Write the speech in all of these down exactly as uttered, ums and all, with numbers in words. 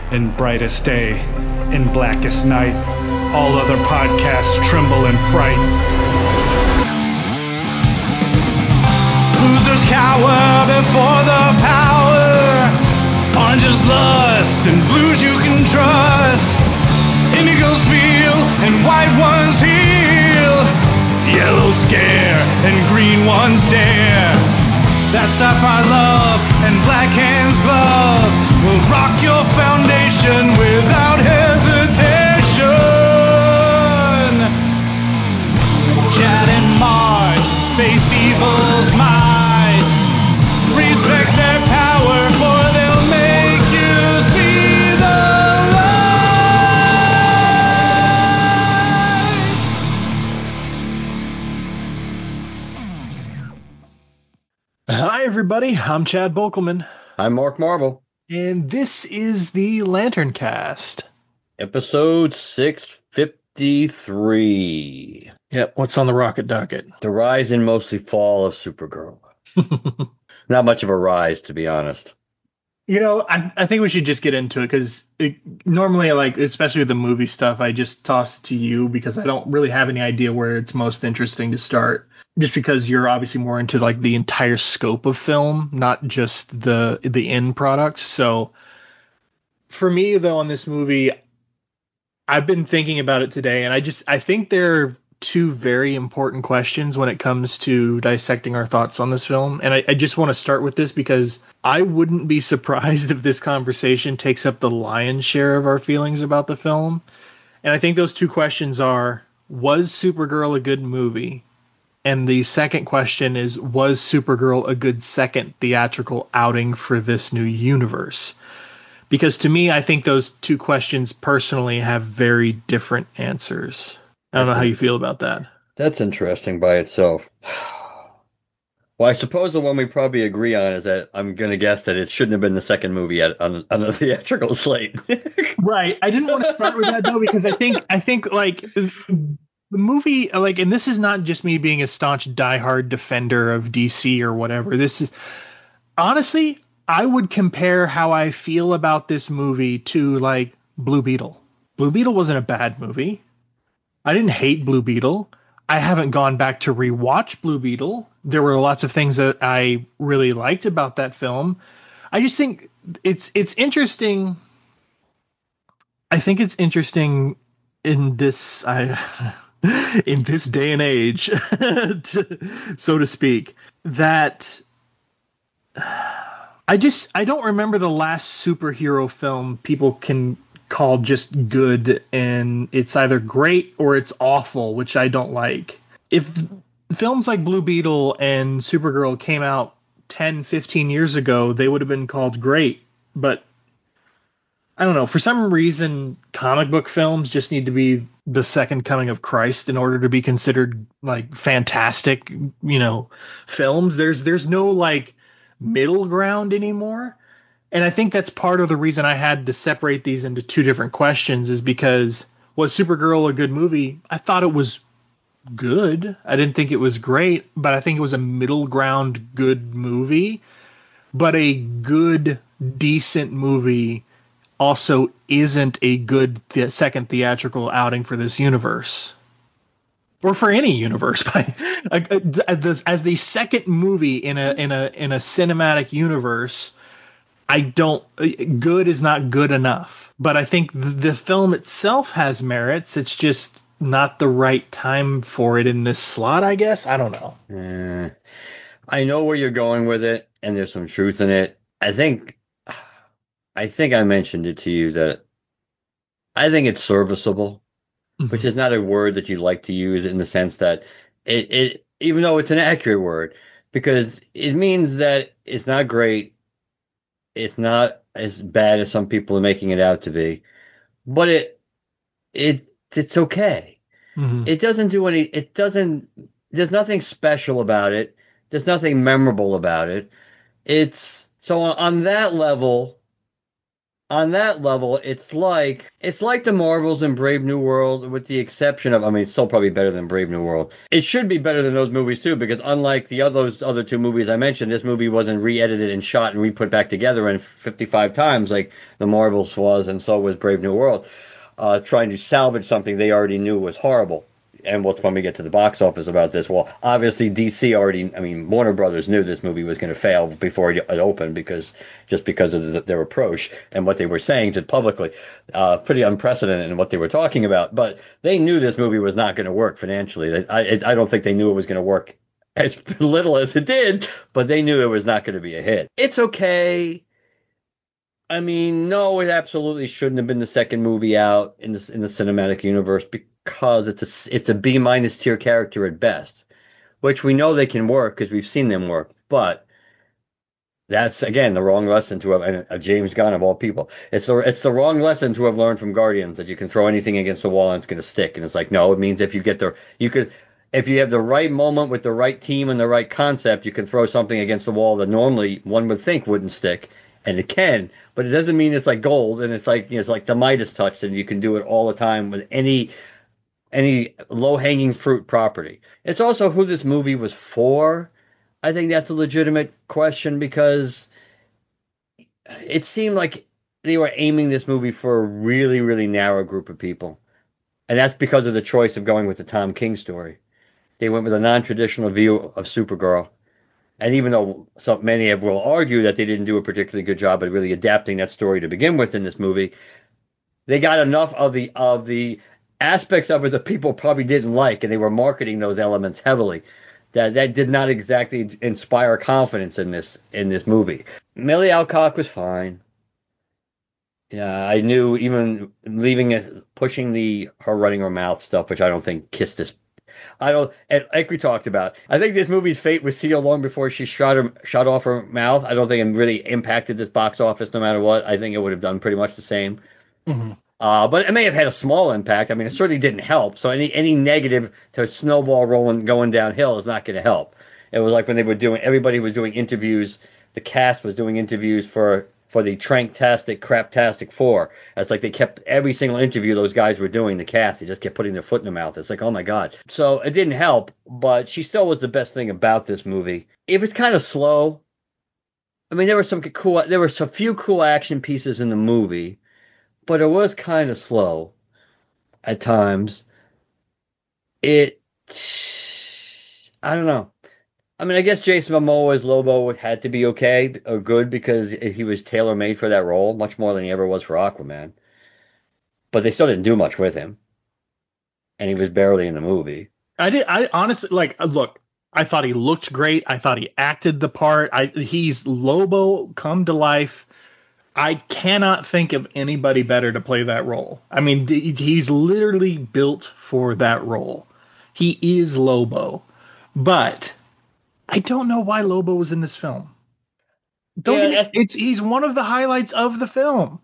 in brightest day, in blackest night. All other podcasts tremble in fright. Losers cower before the power. Oranges lust and blues you can trust. Indigos feel and white ones heal. Yellows scare and green ones dare. That sapphire love and black hands glove will rock your foundation without hesitation. Chad and Marge face evil's might. Respect their power, for they'll make you see the light. Hi, everybody. I'm Chad Bokelman. I'm Mark Marble. And this is the Lantern Cast. Episode six fifty-three. Yep, what's on the rocket docket? The rise and mostly fall of Supergirl. Not much of a rise, to be honest. You know, I, I think we should just get into it because normally, like, especially with the movie stuff, I just toss it to you because I don't really have any idea where it's most interesting to start. Just because you're obviously more into like the entire scope of film, not just the the end product. So for me, though, on this movie, I've been thinking about it today, and I just I think there are two very important questions when it comes to dissecting our thoughts on this film. And I, I just want to start with this because I wouldn't be surprised if this conversation takes up the lion's share of our feelings about the film. And I think those two questions are, was Supergirl a good movie? And the second question is, was Supergirl a good second theatrical outing for this new universe? Because to me, I think those two questions personally have very different answers. I don't That's know how a, you feel about that. That's interesting by itself. Well, I suppose the one we probably agree on is that I'm going to guess that it shouldn't have been the second movie at, on, on the theatrical slate. Right. I didn't want to start with that, though, because I think I think like the movie, like, and this is not just me being a staunch diehard defender of D C or whatever. This is honestly, I would compare how I feel about this movie to like Blue Beetle. Blue Beetle wasn't a bad movie. I didn't hate Blue Beetle. I haven't gone back to rewatch Blue Beetle. There were lots of things that I really liked about that film. I just think it's it's interesting. I think it's interesting in this I, in this day and age, to, so to speak, that I just I don't remember the last superhero film people can call just good, and it's either great or it's awful, which I don't like. If films like Blue Beetle and Supergirl came out ten, fifteen years ago, they would have been called great. But I don't know. For some reason, comic book films just need to be the second coming of Christ in order to be considered like fantastic, you know, films. There's there's no like middle ground anymore. And I think that's part of the reason I had to separate these into two different questions is because was Supergirl a good movie? I thought it was good. I didn't think it was great, but I think it was a middle ground good movie. But a good, decent movie also isn't a good th- second theatrical outing for this universe. Or for any universe, as the second movie in a in a in a cinematic universe, I don't. Good is not good enough. But I think the film itself has merits. It's just not the right time for it in this slot, I guess. I don't know. Uh, I know where you're going with it, and there's some truth in it. I think, I think I mentioned it to you that I think it's serviceable, mm-hmm. which is not a word that you like to use in the sense that it, it, even though it's an accurate word, because it means that it's not great. It's not as bad as some people are making it out to be, but it, it, it's okay. Mm-hmm. It doesn't do any, it doesn't, there's nothing special about it. There's nothing memorable about it. It's, so on that level, on that level, it's like it's like the Marvels and Brave New World, with the exception of, I mean, it's still probably better than Brave New World. It should be better than those movies too, because unlike the other those other two movies I mentioned, this movie wasn't re-edited and shot and re-put back together in fifty-five times like the Marvels was, and so was Brave New World, uh, trying to salvage something they already knew was horrible. And we'll, when we get to the box office about this, well, obviously D C already, I mean, Warner Brothers knew this movie was going to fail before it opened, because just because of the, their approach and what they were saying to publicly, uh, pretty unprecedented in what they were talking about. But they knew this movie was not going to work financially. I, I don't think they knew it was going to work as little as it did, but they knew it was not going to be a hit. It's okay. I mean, no, it absolutely shouldn't have been the second movie out in the in the cinematic universe, because it's a it's a B minus tier character at best, which we know they can work because we've seen them work. But that's again the wrong lesson to have, and a James Gunn of all people. It's the it's the wrong lesson to have learned from Guardians, that you can throw anything against the wall and it's going to stick. And it's like, no, it means if you get the you could if you have the right moment with the right team and the right concept, you can throw something against the wall that normally one would think wouldn't stick, and it can. But it doesn't mean it's like gold, and it's like, you know, it's like the Midas touch, and you can do it all the time with any any low hanging fruit property. It's also who this movie was for. I think that's a legitimate question, because it seemed like they were aiming this movie for a really, really narrow group of people. And that's because of the choice of going with the Tom King story. They went with a non-traditional view of Supergirl. And even though so many have will argue that they didn't do a particularly good job at really adapting that story to begin with in this movie, they got enough of the of the aspects of it that people probably didn't like, and they were marketing those elements heavily. That that did not exactly inspire confidence in this in this movie. Millie Alcock was fine. Yeah, I knew, even leaving it, pushing the her running her mouth stuff, which I don't think kissed this. I don't, and like we talked about, I think this movie's fate was sealed long before she shot her shot off her mouth. I don't think it really impacted this box office, no matter what. I think it would have done pretty much the same. Mm-hmm. Uh, but it may have had a small impact. I mean, it certainly didn't help. So any any negative to snowball rolling going downhill is not going to help. It was like when they were doing, everybody was doing interviews. The cast was doing interviews for for the Tranktastic Craptastic Four. It's like they kept every single interview those guys were doing, the cast, they just kept putting their foot in their mouth. It's like, oh my god. So it didn't help, but she still was the best thing about this movie. It was kind of slow. I mean, there were some cool, there were some few cool action pieces in the movie, but it was kind of slow at times. It, I don't know. I mean, I guess Jason Momoa as Lobo had to be okay or good, because he was tailor made for that role, much more than he ever was for Aquaman. But they still didn't do much with him, and he was barely in the movie. I did. I honestly, like, look, I thought he looked great. I thought he acted the part. I he's Lobo come to life. I cannot think of anybody better to play that role. I mean, d- he's literally built for that role. He is Lobo. But I don't know why Lobo was in this film. Don't Yeah, get me. that's, It's he's one of the highlights of the film.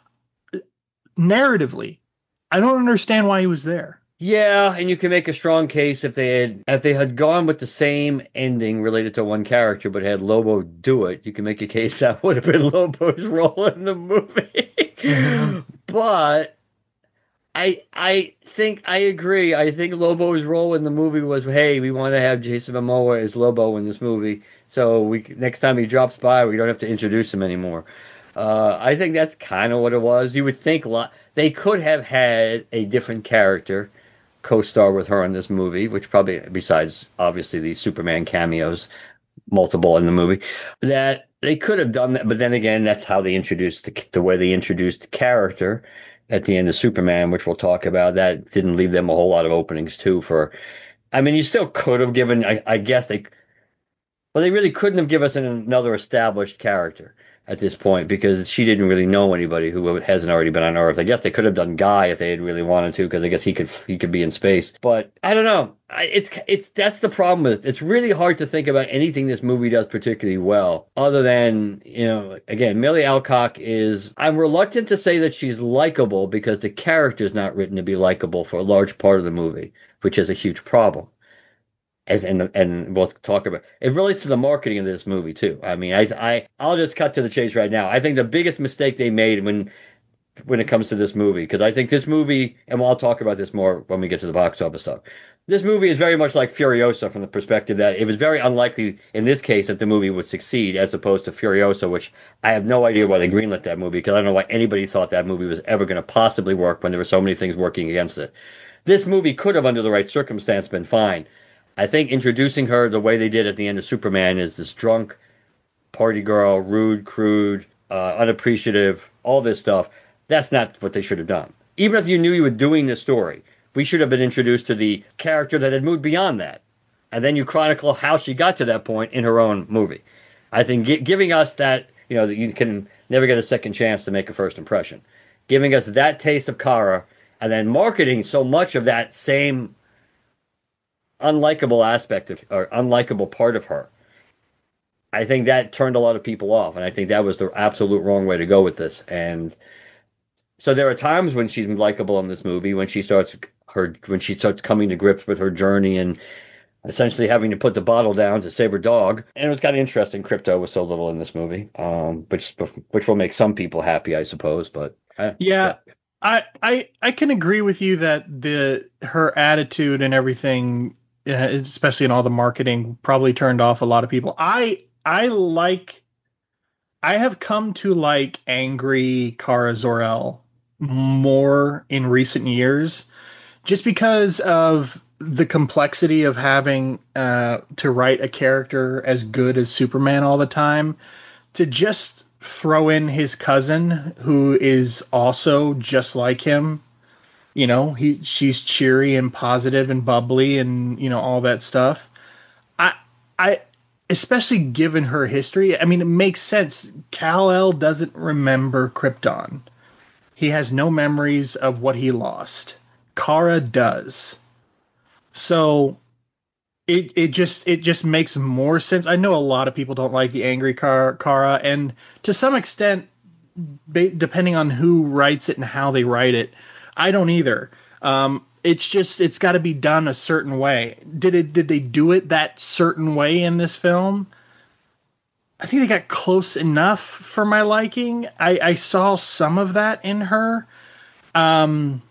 Narratively, I don't understand why he was there. yeah, and you can make a strong case if they had if they had gone with the same ending related to one character, but had Lobo do it. You can make a case that would have been Lobo's role in the movie. Mm-hmm. But I I think I agree. I think Lobo's role in the movie was, hey, we want to have Jason Momoa as Lobo in this movie, so we next time he drops by, we don't have to introduce him anymore. Uh, I think that's kind of what it was. You would think lo- they could have had a different character co-star with her in this movie, which probably, besides obviously these Superman cameos, multiple in the movie, that they could have done that. But then again, that's how they introduced the, the way they introduced the character at the end of Superman, which we'll talk about. That didn't leave them a whole lot of openings too. For, I mean, you still could have given. I, I guess they, well, they really couldn't have given us an, another established character at this point, because she didn't really know anybody who hasn't already been on Earth. I guess they could have done Guy if they had really wanted to, because I guess he could he could be in space. But I don't know. I, it's it's that's the problem with it. It's really hard to think about anything this movie does particularly well, other than, you know, again, Millie Alcock is. I'm reluctant to say that she's likable, because the character is not written to be likable for a large part of the movie, which is a huge problem. As and and we'll talk about it relates to the marketing of this movie too. I mean, I I I'll just cut to the chase right now. I think the biggest mistake they made when when it comes to this movie, because I think this movie, and I'll talk about this more when we get to the box office stuff. This movie is very much like Furiosa from the perspective that it was very unlikely in this case that the movie would succeed as opposed to Furiosa, which I have no idea why they greenlit that movie because I don't know why anybody thought that movie was ever going to possibly work when there were so many things working against it. This movie could have, under the right circumstance, been fine. I think introducing her the way they did at the end of Superman is this drunk party girl, rude, crude, uh, unappreciative, all this stuff. That's not what they should have done. Even if you knew you were doing this story, we should have been introduced to the character that had moved beyond that. And then you chronicle how she got to that point in her own movie. I think gi- giving us that, you know, that you can never get a second chance to make a first impression. Giving us that taste of Kara and then marketing so much of that same unlikable aspect of, or unlikable part of her. I think that turned a lot of people off. And I think that was the absolute wrong way to go with this. And so there are times when she's likable in this movie, when she starts her when she starts coming to grips with her journey and essentially having to put the bottle down to save her dog. And it was kind of interesting. Krypto was so little in this movie, um, which which will make some people happy, I suppose. But uh, Yeah, yeah, I I I can agree with you that the her attitude and everything, uh, especially in all the marketing, probably turned off a lot of people. I I like I have come to like angry Kara Zor-El more in recent years, just because of the complexity of having uh, to write a character as good as Superman all the time. To just throw in his cousin, who is also just like him. You know, he she's cheery and positive and bubbly and you know all that stuff. I I especially given her history, I mean, it makes sense. Kal-El doesn't remember Krypton. He has no memories of what he lost. Kara does. So it it just it just makes more sense. I know a lot of people don't like the angry Kara, Kara and to some extent, ba- depending on who writes it and how they write it, I don't either. Um, it's just it's got to be done a certain way. Did it? Did they do it that certain way in this film? I think they got close enough for my liking. I, I saw some of that in her. Um,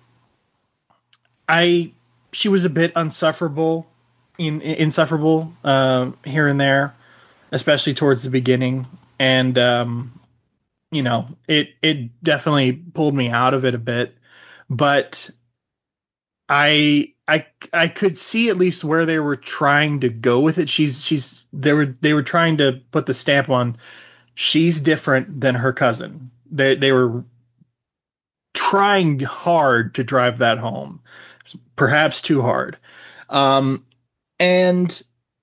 I she was a bit unsufferable, in, insufferable uh, here and there, especially towards the beginning, and um, you know it it definitely pulled me out of it a bit. But I I I could see at least where they were trying to go with it. She's she's they were they were trying to put the stamp on she's different than her cousin. They they were trying hard to drive that home, perhaps too hard. Um, and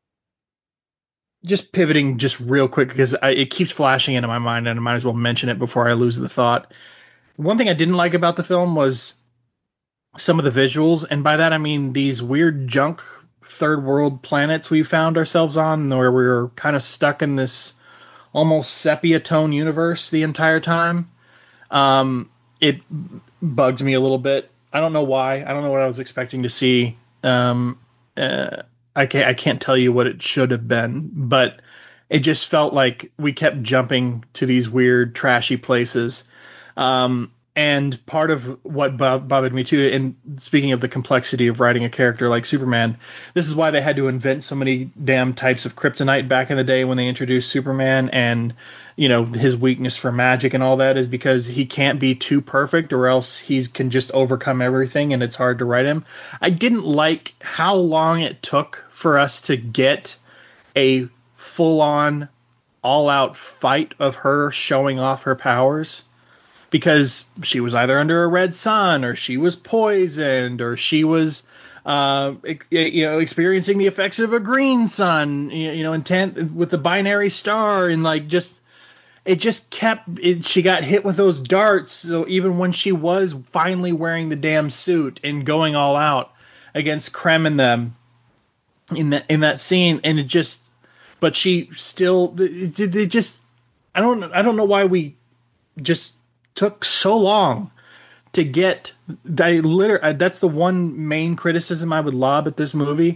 just pivoting just real quick because I, it keeps flashing into my mind and I might as well mention it before I lose the thought. One thing I didn't like about the film was some of the visuals, and by that I mean these weird junk third world planets we found ourselves on, where we were kind of stuck in this almost sepia tone universe the entire time. Um, it bugs me a little bit. I don't know why. I don't know what I was expecting to see. Um, uh, I can't I can't tell you what it should have been, but it just felt like we kept jumping to these weird, trashy places. Um, and part of what bo- bothered me too, and speaking of the complexity of writing a character like Superman, this is why they had to invent so many damn types of kryptonite back in the day when they introduced Superman, and you know his weakness for magic and all that is because he can't be too perfect or else he can just overcome everything and it's hard to write him. I didn't like how long it took for us to get a full-on all-out fight of her showing off her powers, because she was either under a red sun or she was poisoned or she was uh, you know experiencing the effects of a green sun, you know intent with the binary star, and like just it just kept it, she got hit with those darts. So even when she was finally wearing the damn suit and going all out against Krem and them in that in that scene, and it just but she still they, they just I don't I don't know why we just took so long to get. I literally, that's the one main criticism I would lob at this movie.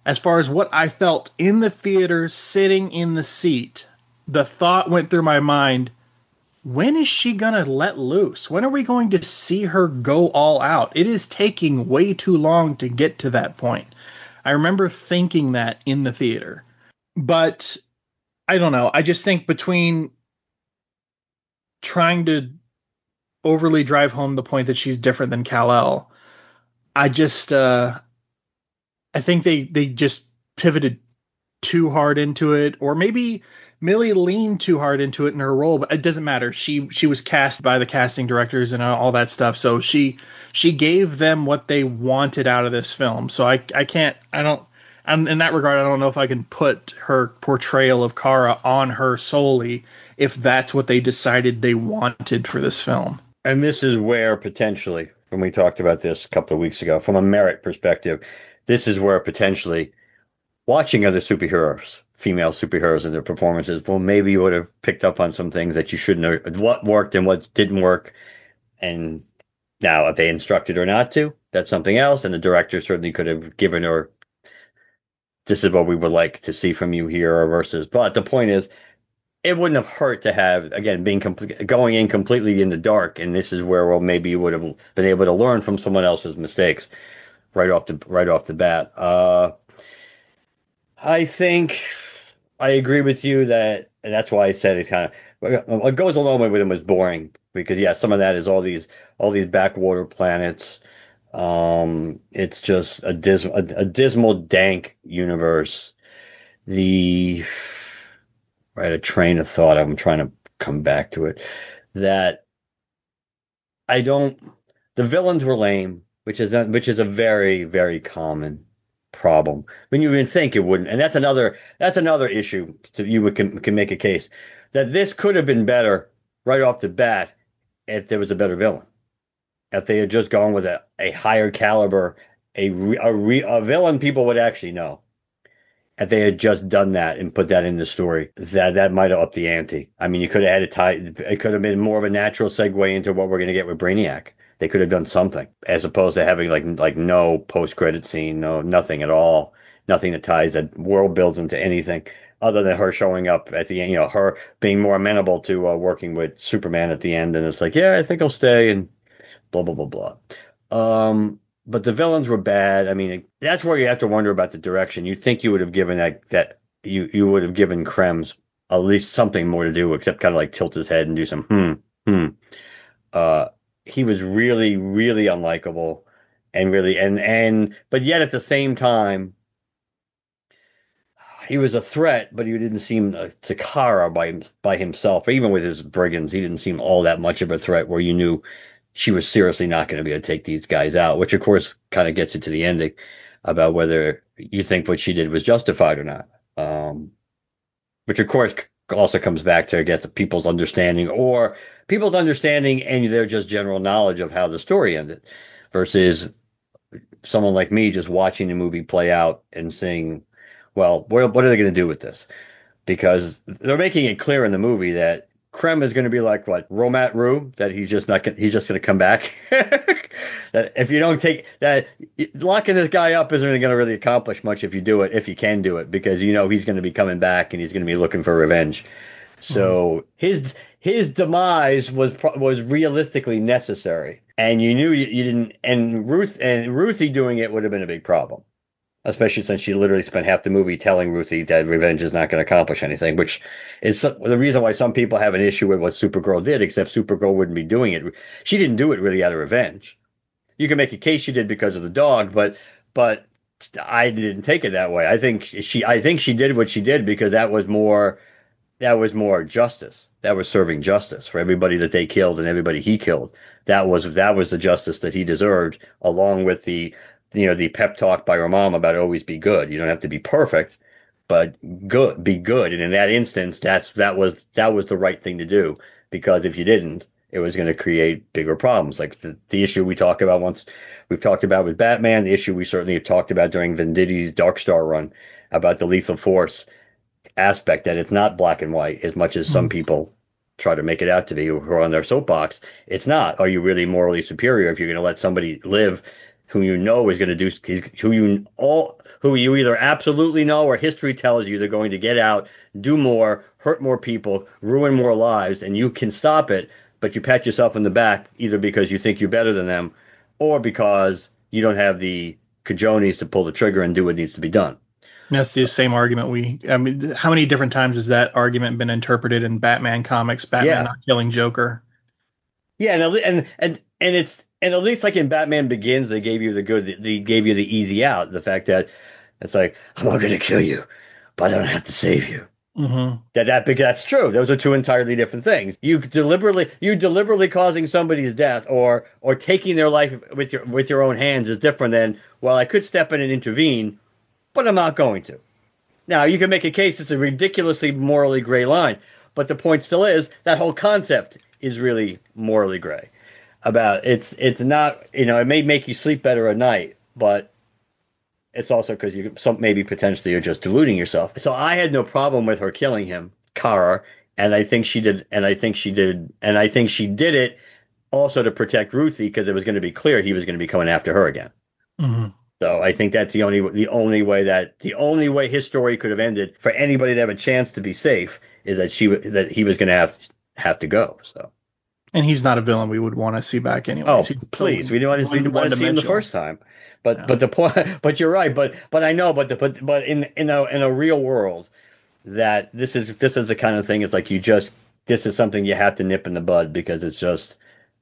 as far as what I felt in the theater, sitting in the seat, the thought went through my mind, when is she going to let loose? When are we going to see her go all out? It is taking way too long to get to that point. I remember thinking that in the theater. But I don't know. I just think between trying to overly drive home the point that she's different than Kal-El, I just uh, I think they they just pivoted too hard into it, or maybe Millie leaned too hard into it in her role, but it doesn't matter. She she was cast by the casting directors and all that stuff, so she she gave them what they wanted out of this film. So I I can't I don't and in that regard I don't know if I can put her portrayal of Kara on her solely if that's what they decided they wanted for this film. And this is where potentially, when we talked about this a couple of weeks ago, from a merit perspective, this is where potentially watching other superheroes, female superheroes and their performances, well, maybe you would have picked up on some things that you shouldn't have, what worked and what didn't work. And now, if they instructed her not to, that's something else. And the director certainly could have given her, this is what we would like to see from you here, or versus. But the point is, it wouldn't have hurt to have, again, being complete, going in completely in the dark. And this is where, well, maybe you would have been able to learn from someone else's mistakes right off the right off the bat. Uh, I think I agree with you that, and that's why I said it kind of, what goes along with him was boring, because yeah, some of that is all these all these backwater planets. Um, it's just a dismal, a, a dismal, dank universe. The I had a train of thought. I'm trying to come back to it. That I don't. The villains were lame, which is a, which is a very very common problem. When you even think it wouldn't, and that's another that's another issue. To, you would, can can make a case that this could have been better right off the bat if there was a better villain. If they had just gone with a, a higher caliber, a a, a villain people would actually know. If they had just done that and put that in the story, that that might have upped the ante. I mean, you could have had it tied. It could have been more of a natural segue into what we're going to get with Brainiac. They could have done something, as opposed to having like like no post credit scene, no nothing at all, nothing that ties that world builds into anything other than her showing up at the end. You know, her being more amenable to uh, working with Superman at the end, and it's like, yeah, I think I'll stay, and blah blah blah blah. Um, but the villains were bad. I mean, that's where you have to wonder about the direction. You'd think you would have given that that you you would have given Krems at least something more to do, except kind of like tilt his head and do some hmm hmm. Uh, he was really really unlikable, and really and and but yet at the same time he was a threat, but he didn't seem uh, to Kara by by himself. Even with his brigands, he didn't seem all that much of a threat. Where you knew she was seriously not going to be able to take these guys out, which of course kind of gets into the ending about whether you think what she did was justified or not. Um, which of course also comes back to, I guess, people's understanding or people's understanding and their just general knowledge of how the story ended versus someone like me just watching the movie play out and saying, well, what are they going to do with this? Because they're making it clear in the movie that Krem is going to be like what Romat Rue, that he's just not he's just going to come back. That if you don't take that, locking this guy up isn't going to really accomplish much if you do it, if you can do it, because you know he's going to be coming back and he's going to be looking for revenge. So mm-hmm. his his demise was was realistically necessary, and you knew you, you didn't. And Ruth and Ruthie doing it would have been a big problem. Especially since she literally spent half the movie telling Ruthie that revenge is not going to accomplish anything, which is the reason why some people have an issue with what Supergirl did, except Supergirl wouldn't be doing it. She didn't do it really out of revenge. You can make a case she did because of the dog, but but I didn't take it that way. I think she I think she did what she did because that was more that was more justice. That was serving justice for everybody that they killed and everybody he killed. That was that was the justice that he deserved, along with the you know, the pep talk by her mom about always be good. You don't have to be perfect, but good, be good. And in that instance, that's, that was, that was the right thing to do, because if you didn't, it was going to create bigger problems. Like the, the issue we talk about once we've talked about with Batman, the issue we certainly have talked about during Venditti's Dark Star run about the lethal force aspect, that it's not black and white as much as some mm. people try to make it out to be who are on their soapbox. It's not. Are you really morally superior if you're going to let somebody live who you know is going to do, who you all, who you either absolutely know or history tells you they're going to get out, do more, hurt more people, ruin more lives, and you can stop it, but you pat yourself on the back either because you think you're better than them or because you don't have the cajones to pull the trigger and do what needs to be done. That's the same argument we. I mean, how many different times has that argument been interpreted in Batman comics? Batman Yeah. not killing Joker. Yeah, and and and and it's and at least like in Batman Begins, they gave you the good, they gave you the easy out. The fact that it's like, I'm not going to kill you, but I don't have to save you. Mm-hmm. That that that's true. Those are two entirely different things. You deliberately you deliberately causing somebody's death or or taking their life with your with your own hands is different than, well, I could step in and intervene, but I'm not going to. Now, you can make a case it's a ridiculously morally gray line, but the point still is that whole concept is really morally gray. About it's it's not, you know, it may make you sleep better at night, but it's also because you some maybe potentially you're just deluding yourself. So I had no problem with her killing him, Kara, and I think she did, and I think she did, and I think she did it also to protect Ruthie because it was going to be clear he was going to be coming after her again. Mm-hmm. So I think that's the only the only way that the only way his story could have ended for anybody to have a chance to be safe is that she that he was going to have have to go. So. And he's not a villain we would want to see back anyway. Oh, please, we didn't want to, we didn't want to see him the first time. But yeah. but the point, but you're right. But but I know. But the but but in in a in a real world, that this is this is the kind of thing. It's like you just this is something you have to nip in the bud because it's just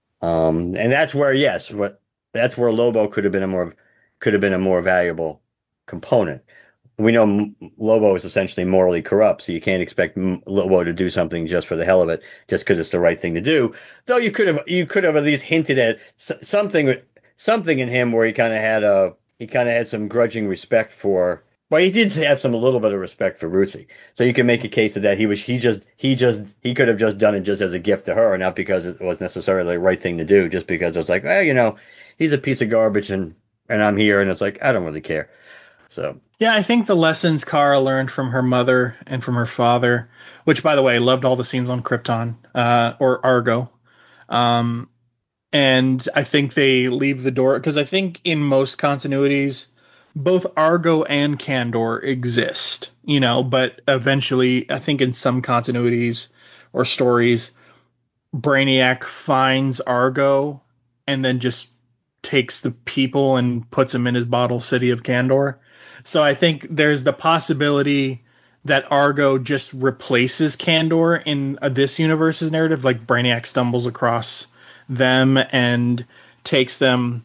um and that's where yes what that's where Lobo could have been a more could have been a more valuable component. We know Lobo is essentially morally corrupt, so you can't expect Lobo to do something just for the hell of it, just because it's the right thing to do. Though you could have, you could have at least hinted at something, something in him where he kind of had a, he kind of had some grudging respect for. Well, he did have some a little bit of respect for Ruthie, so you can make a case of that he was, he just, he just, he could have just done it just as a gift to her, not because it was necessarily the right thing to do, just because it was like, well, you know, he's a piece of garbage and and I'm here, and it's like I don't really care. So. Yeah, I think the lessons Kara learned from her mother and from her father, which, by the way, I loved all the scenes on Krypton uh, or Argo. Um, and I think they leave the door because I think in most continuities, both Argo and Kandor exist, you know, but eventually I think in some continuities or stories, Brainiac finds Argo and then just takes the people and puts them in his bottle city of Kandor. So I think there's the possibility that Argo just replaces Kandor in uh, this universe's narrative, like Brainiac stumbles across them and takes them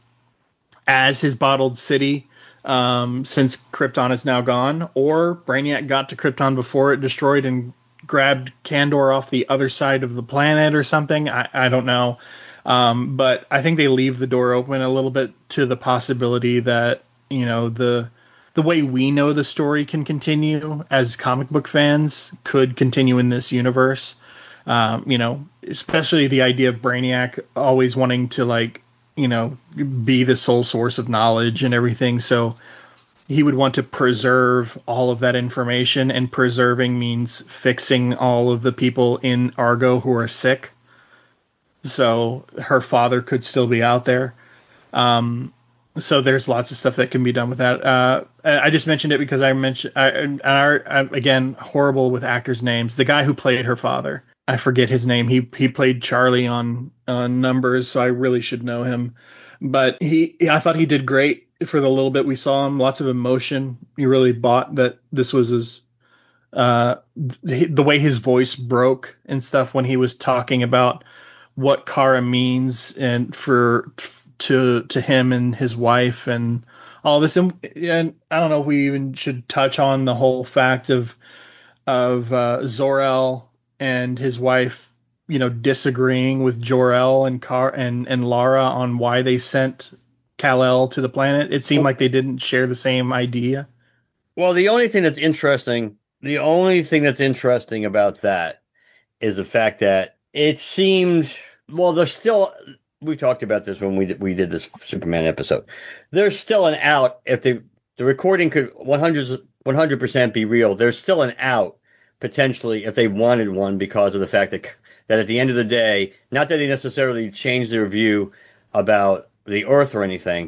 as his bottled city, um, since Krypton is now gone, or Brainiac got to Krypton before it destroyed and grabbed Kandor off the other side of the planet or something. I, I don't know. Um, but I think they leave the door open a little bit to the possibility that, you know, the the way we know the story can continue as comic book fans could continue in this universe. Um, you know, especially the idea of Brainiac always wanting to, like, you know, be the sole source of knowledge and everything. So he would want to preserve all of that information, and preserving means fixing all of the people in Argo who are sick. So her father could still be out there. Um, so there's lots of stuff that can be done with that. Uh, I just mentioned it because I mentioned, I, I, I, again, horrible with actors' names. The guy who played her father, I forget his name. He he played Charlie on on Numbers, so I really should know him. But he, I thought he did great for the little bit we saw him. Lots of emotion. You really bought that this was his, uh, the, the way his voice broke and stuff when he was talking about what Kara means and for to to him and his wife and all this. And, and I don't know if we even should touch on the whole fact of of uh, Zor-El and his wife, you know, disagreeing with Jor-El and Car and and Lara on why they sent Kal-El to the planet. It seemed like they didn't share the same idea. Well, the only thing that's interesting, the only thing that's interesting about that is the fact that it seemed, well, there's still, we talked about this when we did, we did this Superman episode. There's still an out if the the recording could one hundred percent be real. There's still an out potentially if they wanted one because of the fact that that at the end of the day, not that they necessarily changed their view about the Earth or anything,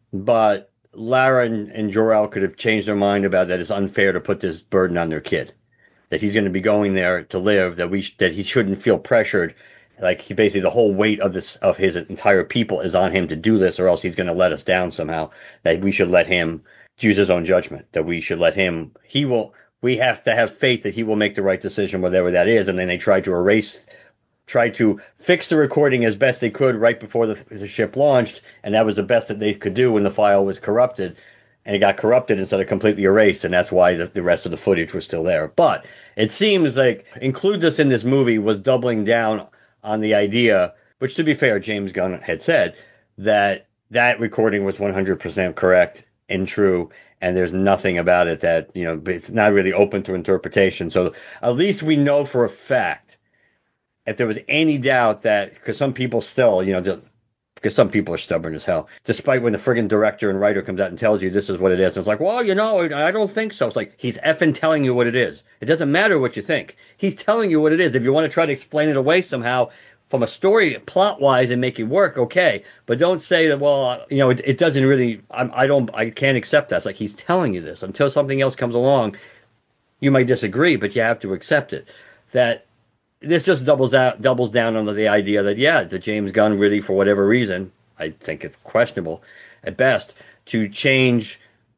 but Lara and, and Jor-El could have changed their mind about that. It's unfair to put this burden on their kid, that he's going to be going there to live, that we sh- that he shouldn't feel pressured, like he basically the whole weight of this of his entire people is on him to do this, or else he's going to let us down somehow. That we should let him use his own judgment. That we should let him. He will. We have to have faith that he will make the right decision, whatever that is. And then they tried to erase, tried to fix the recording as best they could right before the, the ship launched, and that was the best that they could do when the file was corrupted. And it got corrupted instead of completely erased, and that's why the, the rest of the footage was still there. But it seems like include this in this movie was doubling down on the idea, which to be fair, James Gunn had said that that recording was one hundred percent correct and true, and there's nothing about it that, you know, it's not really open to interpretation. So at least we know for a fact, if there was any doubt that, because some people still, you know, because some people are stubborn as hell, despite when the friggin' director and writer comes out and tells you this is what it is. And it's like, well, you know, I don't think so. It's like, he's effing telling you what it is. It doesn't matter what you think. He's telling you what it is. If you want to try to explain it away somehow from a story plot wise and make it work, okay. But don't say that, well, you know, it, it doesn't really, I'm, I don't, I can't accept that. It's like, he's telling you this. Until something else comes along, you might disagree, but you have to accept it. That this just doubles out, doubles down on the idea that, yeah, the James Gunn really, for whatever reason, I think it's questionable at best, to change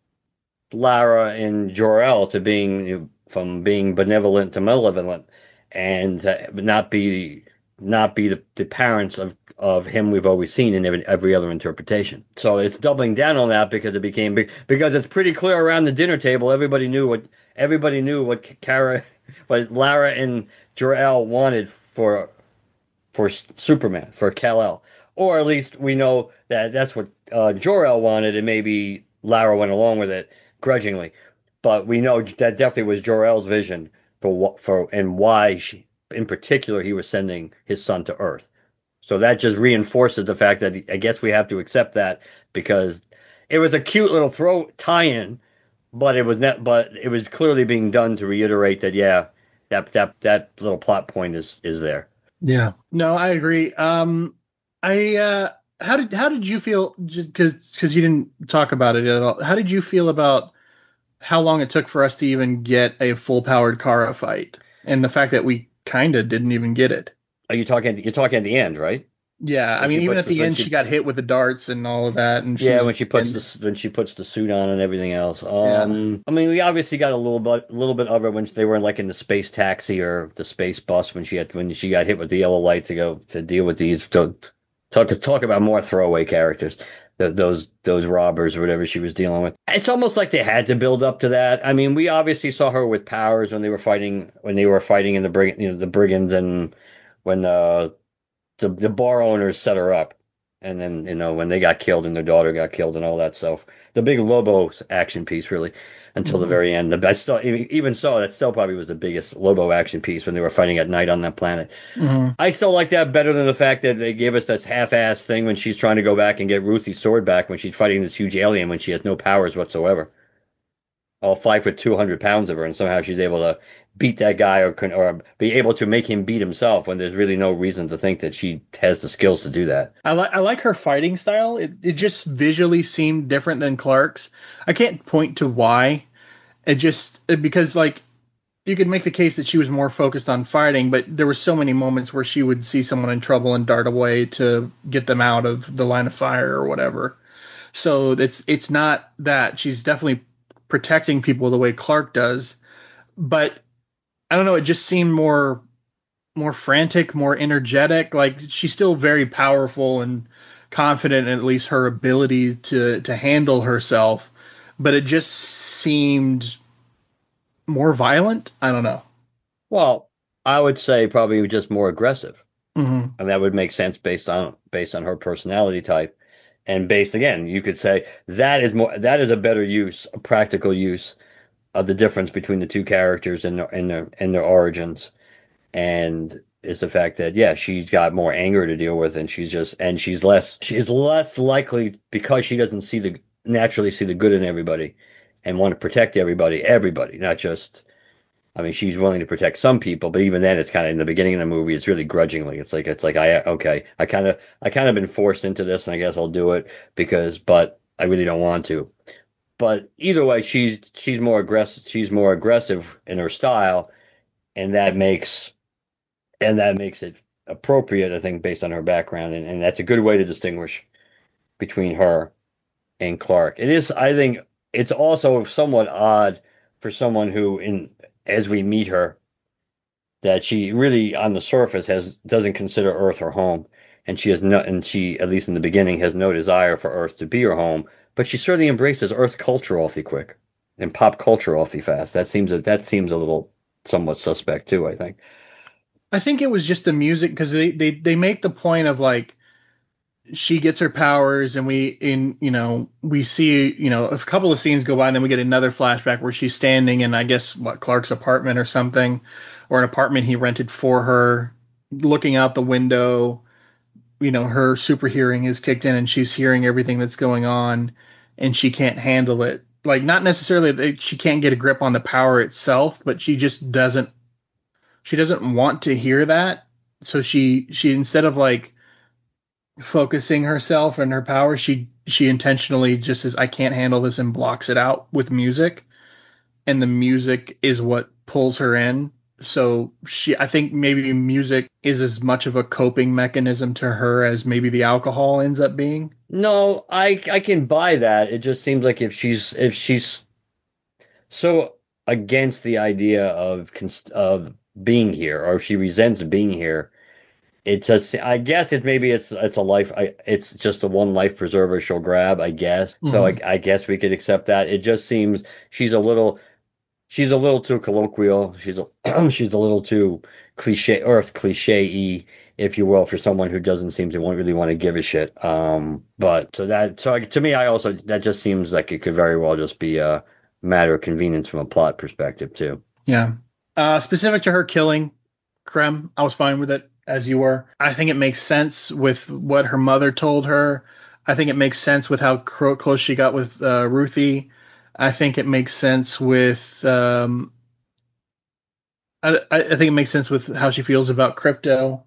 Lara and Jor-El to being, you know, from being benevolent to malevolent, and uh, not be not be the, the parents of of him we've always seen in every, every other interpretation. So it's doubling down on that because it became because it's pretty clear around the dinner table. Everybody knew what everybody knew what Kara, what Lara and Jor-El wanted for for Superman, for Kal-El. Or at least we know that that's what uh, Jor-El wanted, and maybe Lara went along with it grudgingly. But we know that definitely was Jor-El's vision for for and why she, in particular, he was sending his son to Earth. So that just reinforces the fact that I guess we have to accept that, because it was a cute little throw tie-in, but it was not, but it was clearly being done to reiterate that, yeah, that that that little plot point is is there. Yeah. No, I agree. Um, I uh, how did how did you feel? Because because you didn't talk about it at all. How did you feel about how long it took for us to even get a full powered Kara fight, and the fact that we kind of didn't even get it? Are you talking? You're talking at the end, right? Yeah, I When mean, she even puts at this, the when end, she she, got hit with the darts and all of that, and yeah, she's when she puts and this, when she puts the suit on and everything else. yeah, Um, I mean, we obviously got a little bit, a little bit of it when they were like in the space taxi or the space bus when she had, when she got hit with the yellow light to go to deal with these. To, talk talk about more throwaway characters. Those those robbers or whatever she was dealing with. It's almost like they had to build up to that. I mean, we obviously saw her with powers when they were fighting when they were fighting in the brig, you know, the brigands, and when uh, the the bar owners set her up, and then, you know, when they got killed and their daughter got killed and all that stuff. The big Lobo action piece, really, until the mm-hmm. very end. I still, even so, that still probably was the biggest Lobo action piece when they were fighting at night on that planet. Mm-hmm. I still like that better than the fact that they gave us this half-ass thing when she's trying to go back and get Ruthie's sword back when she's fighting this huge alien when she has no powers whatsoever. All five foot two hundred pounds of her, and somehow she's able to beat that guy, or or be able to make him beat himself when there's really no reason to think that she has the skills to do that. I like I like her fighting style. It it just visually seemed different than Clark's. I can't point to why. It just it, because like you could make the case that she was more focused on fighting, but there were so many moments where she would see someone in trouble and dart away to get them out of the line of fire or whatever. So it's it's not that she's definitely protecting people the way Clark does, but I don't know. It just seemed more more frantic, more energetic. Like she's still very powerful and confident in at least her ability to to handle herself, but it just seemed more violent. I don't know. Well, I would say probably just more aggressive, Mm-hmm. and that would make sense based on based on her personality type, and based again, you could say that is more that is a better use, a practical use of the difference between the two characters and their and their and their origins, and is the fact that, yeah, she's got more anger to deal with, and she's just and she's less she's less likely, because she doesn't see the naturally see the good in everybody and want to protect everybody everybody not just, I mean, she's willing to protect some people, but even then, it's kind of in the beginning of the movie, it's really grudgingly. It's like it's like I okay, I kind of I kind of been forced into this, and I guess I'll do it because, but I really don't want to. But either way, she's she's more aggressive. She's more aggressive in her style, and that makes and that makes it appropriate, I think, based on her background, and, and that's a good way to distinguish between her and Clark. It is, I think, it's also somewhat odd for someone who, in as we meet her, that she really, on the surface, has doesn't consider Earth her home, and she has no, and she, at least in the beginning, has no desire for Earth to be her home, but she certainly embraces Earth culture awfully quick and pop culture awfully fast. That seems that seems a little somewhat suspect too, I think. I think it was just the music because they, they they make the point of like she gets her powers and we in you know we see you know a couple of scenes go by and then we get another flashback where she's standing in I guess what Clark's apartment or something or an apartment he rented for her looking out the window. You know her super hearing is kicked in and she's hearing everything that's going on and she can't handle it, like not necessarily that she can't get a grip on the power itself, but she just doesn't she doesn't want to hear that. So she she instead of like focusing herself and her power, she she intentionally just says I can't handle this and blocks it out with music, and the music is what pulls her in. So she I think maybe music is as much of a coping mechanism to her as maybe the alcohol ends up being. No, I I can buy that. It just seems like if she's if she's so against the idea of cons- of being here, or if she resents being here, it's just I guess it maybe it's it's a life I it's just a one life preserver she'll grab, I guess. So I Mm-hmm. I guess we could accept that. It just seems she's a little she's a little too colloquial. She's a she's a little too cliche earth cliche-y, if you will, for someone who doesn't seem to want, really want to give a shit. Um, but so that so to me, I also that just seems like it could very well just be a matter of convenience from a plot perspective too. Yeah. Uh, specific to her killing Krem, I was fine with it as you were. I think it makes sense with what her mother told her. I think it makes sense with how cro- close she got with uh, Ruthie. I think it makes sense with. Um, I, I think it makes sense with how she feels about crypto.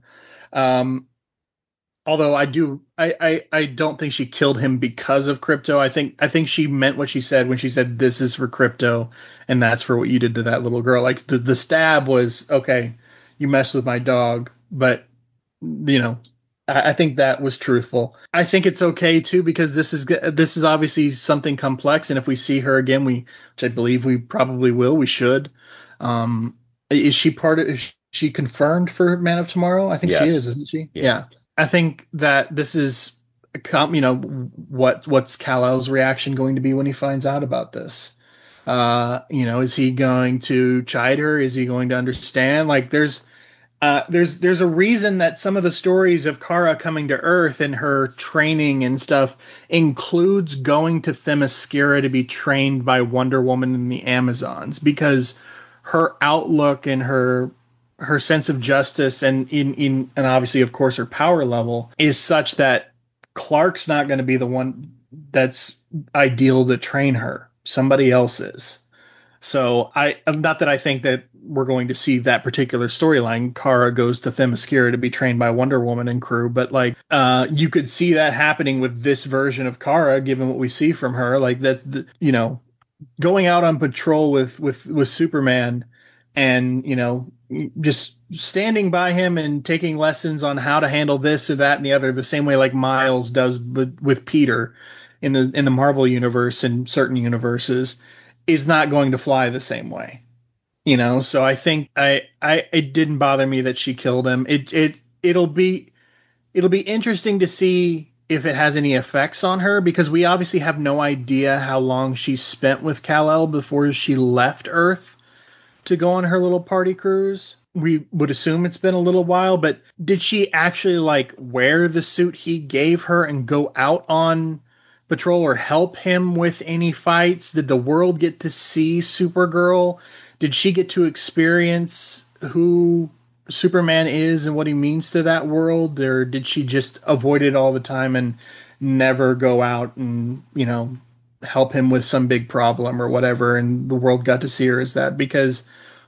Um, although I do, I, I, I don't think she killed him because of crypto. I think, I think she meant what she said when she said this is for crypto, and that's for what you did to that little girl. Like the the stab was okay. You messed with my dog, but you know, I, I think that was truthful. I think it's okay too because this is this is obviously something complex, and if we see her again, we, which I believe we probably will, we should. Um, is she part of? Is she confirmed for Man of Tomorrow? I think she Yes. is, isn't she? Yeah. Yeah. I think that this is, you know, what what's Kal-El's reaction going to be when he finds out about this? Uh, you know, is he going to chide her? Is he going to understand? Like, there's uh, there's there's a reason that some of the stories of Kara coming to Earth and her training and stuff includes going to Themyscira to be trained by Wonder Woman and the Amazons, because her outlook and her her sense of justice and in in and obviously of course her power level is such that Clark's not going to be the one that's ideal to train her. Somebody else is. So I not that I think that we're going to see that particular storyline. Kara goes to Themyscira to be trained by Wonder Woman and crew, but like uh, you could see that happening with this version of Kara, given what we see from her. Like that, the, you know, going out on patrol with with with Superman, and you know, just standing by him and taking lessons on how to handle this or that and the other, the same way like Miles does with, with Peter in the in the Marvel universe and certain universes, is not going to fly the same way. You know, so I think I I it didn't bother me that she killed him. It it it'll be it'll be interesting to see if it has any effects on her, because we obviously have no idea how long she spent with Kal-El before she left Earth to go on her little party cruise. We would assume it's been a little while, but did she actually like wear the suit he gave her and go out on patrol or help him with any fights? Did the world get to see Supergirl? Did she get to experience who Superman is and what he means to that world? Or did she just avoid it all the time and never go out and, you know, help him with some big problem or whatever, and the world got to see her as that? Because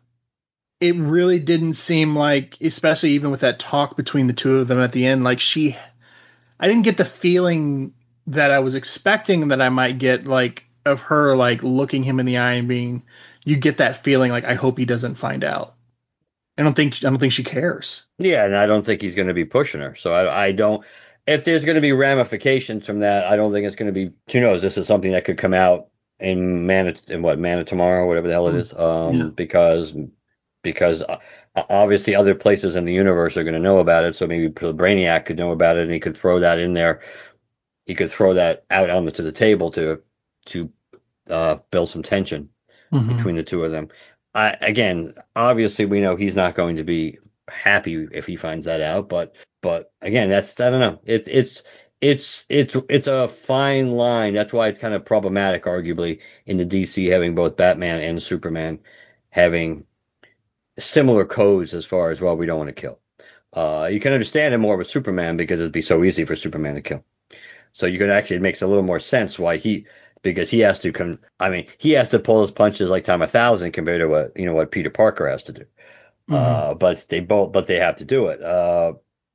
it really didn't seem like, especially even with that talk between the two of them at the end, like she, I didn't get the feeling that I was expecting that I might get, like, of her, like, looking him in the eye and being, you get that feeling like, I hope he doesn't find out. I don't think I don't think she cares. Yeah, and I don't think he's going to be pushing her. So I, I don't. If there's going to be ramifications from that, I don't think it's going to be. Who knows? This is something that could come out in Man in what Man of Tomorrow, whatever the hell it Mm. is. Um, Yeah. because because uh, obviously other places in the universe are going to know about it. So maybe Brainiac could know about it, and he could throw that in there. He could throw that out onto the table to to uh, build some tension Hmm. between the two of them. I, again, obviously we know he's not going to be happy if he finds that out, but but again, that's I don't know. It's it's it's it's it's a fine line. That's why it's kind of problematic, arguably, in the D C having both Batman and Superman having similar codes as far as, well, we don't want to kill. Uh, you can understand it more with Superman because it'd be so easy for Superman to kill. So you can actually, it makes a little more sense why he, because he has to come, I mean, he has to pull his punches like time a thousand compared to what, you know, what Peter Parker has to do. Hmm. Uh, but they both, but they have to do it. Uh,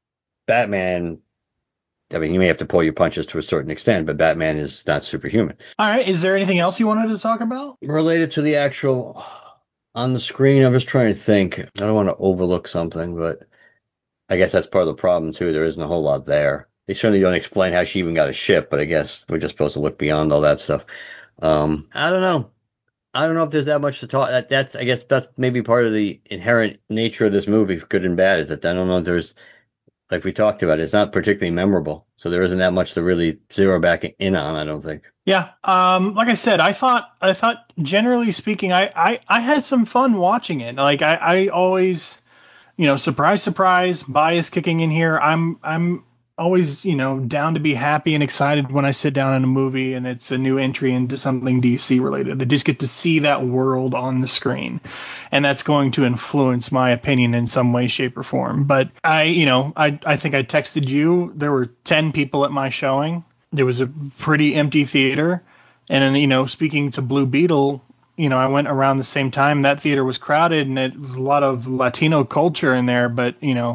Batman, I mean, you may have to pull your punches to a certain extent, but Batman is not superhuman. All right. Is there anything else you wanted to talk about? Related to the actual on the screen, I'm just trying to think. I don't want to overlook something, but I guess that's part of the problem too. There isn't a whole lot there. They certainly don't explain how she even got a ship, but I guess we're just supposed to look beyond all that stuff. Um, I don't know. I don't know if there's that much to talk. That, that's, I guess that's maybe part of the inherent nature of this movie, good and bad, is that I don't know if there's, like we talked about, it's not particularly memorable. So there isn't that much to really zero back in on, I don't think. Yeah. Um, like I said, I thought I thought generally speaking, I I, I had some fun watching it. Like I, I always, you know, surprise, surprise, bias kicking in here. I'm I'm always, you know, down to be happy and excited when I sit down in a movie and it's a new entry into something D C related. I just get to see that world on the screen, and that's going to influence my opinion in some way, shape, or form. But I, you know, I I think I texted you. There were ten people at my showing. There was a pretty empty theater, and then, you know, speaking to Blue Beetle, you know, I went around the same time. That theater was crowded, and it was a lot of Latino culture in there. But, you know,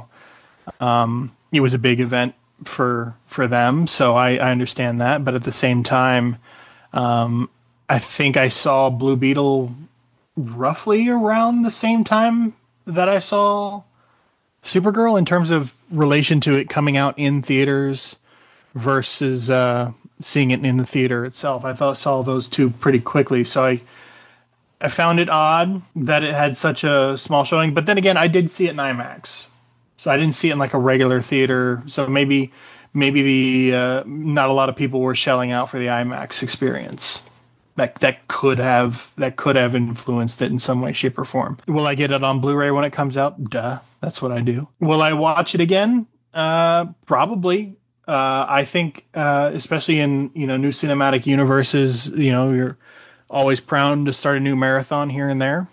um, it was a big event for for them, so I, I understand that. But at the same time, um, I think I saw Blue Beetle roughly around the same time that I saw Supergirl in terms of relation to it coming out in theaters versus uh, seeing it in the theater itself. I thought saw those two pretty quickly, so I I found it odd that it had such a small showing. But then again, I did see it in IMAX, so I didn't see it in like a regular theater. So maybe maybe the uh, not a lot of people were shelling out for the IMAX experience. That that could have that could have influenced it in some way, shape, or form. Will I get it on Blu-ray when it comes out? Duh, that's what I do. Will I watch it again? Uh, probably. Uh, I think, uh, especially in, you know, new cinematic universes, you know, you're always proud to start a new marathon here and there.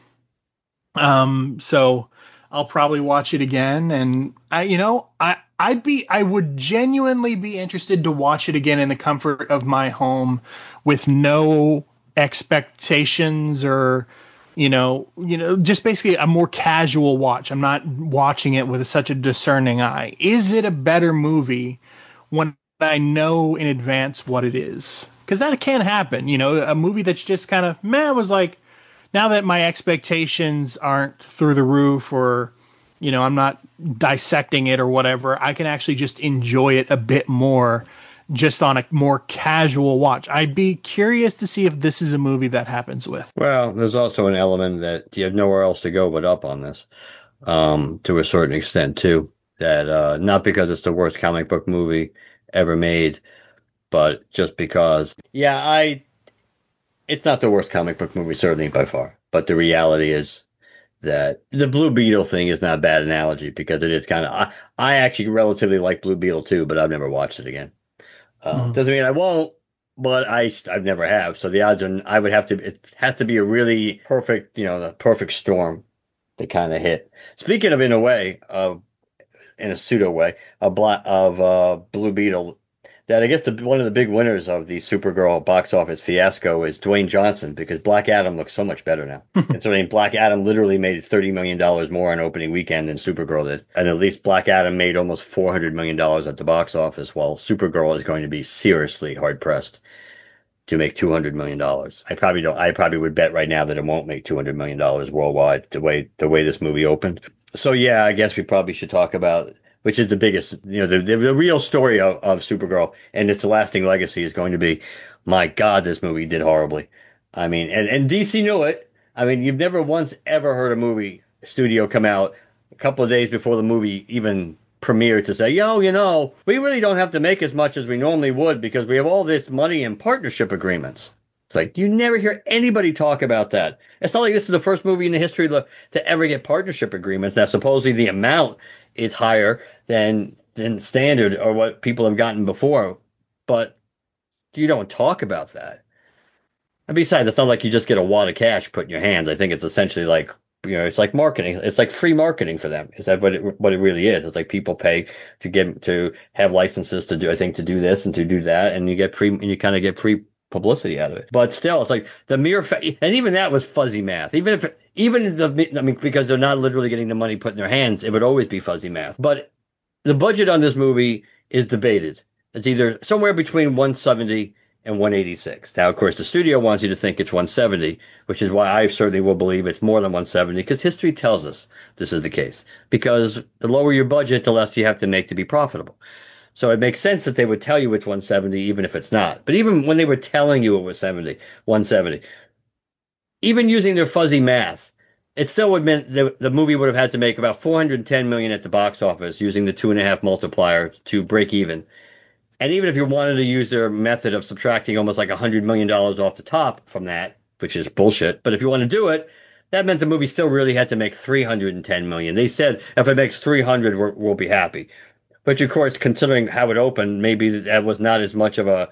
Um, so I'll probably watch it again, and I, you know, I I'd be I would genuinely be interested to watch it again in the comfort of my home with no expectations or, you know, you know, just basically a more casual watch. I'm not watching it with such a discerning eye. Is it a better movie when I know in advance what it is? Because that can happen. You know, a movie that's just kind of meh was like, now that my expectations aren't through the roof, or, you know, I'm not dissecting it or whatever, I can actually just enjoy it a bit more just on a more casual watch. I'd be curious to see if this is a movie that happens with. Well, there's also an element that you have nowhere else to go but up on this, um, to a certain extent too. That uh, not because it's the worst comic book movie ever made, but just because, yeah, I, it's not the worst comic book movie, certainly by far. But the reality is that the Blue Beetle thing is not a bad analogy because it is kind of, I, I actually relatively like Blue Beetle too, but I've never watched it again. Uh, Mm. doesn't mean I won't, but I, I've never have. So the odds are, I would have to, it has to be a really perfect, you know, the perfect storm to kind of hit. Speaking of, in a way, of, in a pseudo way, a black, of uh, Blue Beetle, that I guess the one of the big winners of the Supergirl box office fiasco is Dwayne Johnson because Black Adam looks so much better now. And so I mean, Black Adam literally made thirty million dollars more on opening weekend than Supergirl did. And at least Black Adam made almost four hundred million dollars at the box office, while Supergirl is going to be seriously hard pressed to make two hundred million dollars. I probably don't, I probably would bet right now that it won't make two hundred million dollars worldwide the way, the way this movie opened. So yeah, I guess we probably should talk about, which is the biggest, you know, the, the, the real story of, of Supergirl and its lasting legacy is going to be, my God, this movie did horribly. I mean, and, and D C knew it. I mean, you've never once ever heard a movie studio come out a couple of days before the movie even premiered to say, yo, you know, we really don't have to make as much as we normally would because we have all this money in partnership agreements. It's like, you never hear anybody talk about that. It's not like this is the first movie in the history to, to ever get partnership agreements. Now, supposedly the amount is higher than than standard or what people have gotten before, but you don't talk about that. And besides, it's not like you just get a wad of cash put in your hands. I think it's essentially like, you know, it's like marketing. It's like free marketing for them. Is that what it what it really is? It's like people pay to get to have licenses to do, I think, to do this and to do that, and you get free, and you kind of get free publicity out of it. But still, it's like the mere fact, and even that was fuzzy math. Even if, even the, I mean, because they're not literally getting the money put in their hands, it would always be fuzzy math. But the budget on this movie is debated. It's either somewhere between one seventy and one eighty-six. Now, of course, the studio wants you to think it's one seventy, which is why I certainly will believe it's more than one seventy, because history tells us this is the case. Because the lower your budget, the less you have to make to be profitable. So it makes sense that they would tell you it's one seventy, even if it's not. But even when they were telling you it was seventy, one seventy, even using their fuzzy math, it still would mean the, the movie would have had to make about four hundred ten million dollars at the box office using the two and a half multiplier to break even. And even if you wanted to use their method of subtracting almost like one hundred million dollars off the top from that, which is bullshit, but if you want to do it, that meant the movie still really had to make three hundred ten million dollars. They said if it makes three hundred, we're, we'll be happy. But of course, considering how it opened, maybe that was not as much of a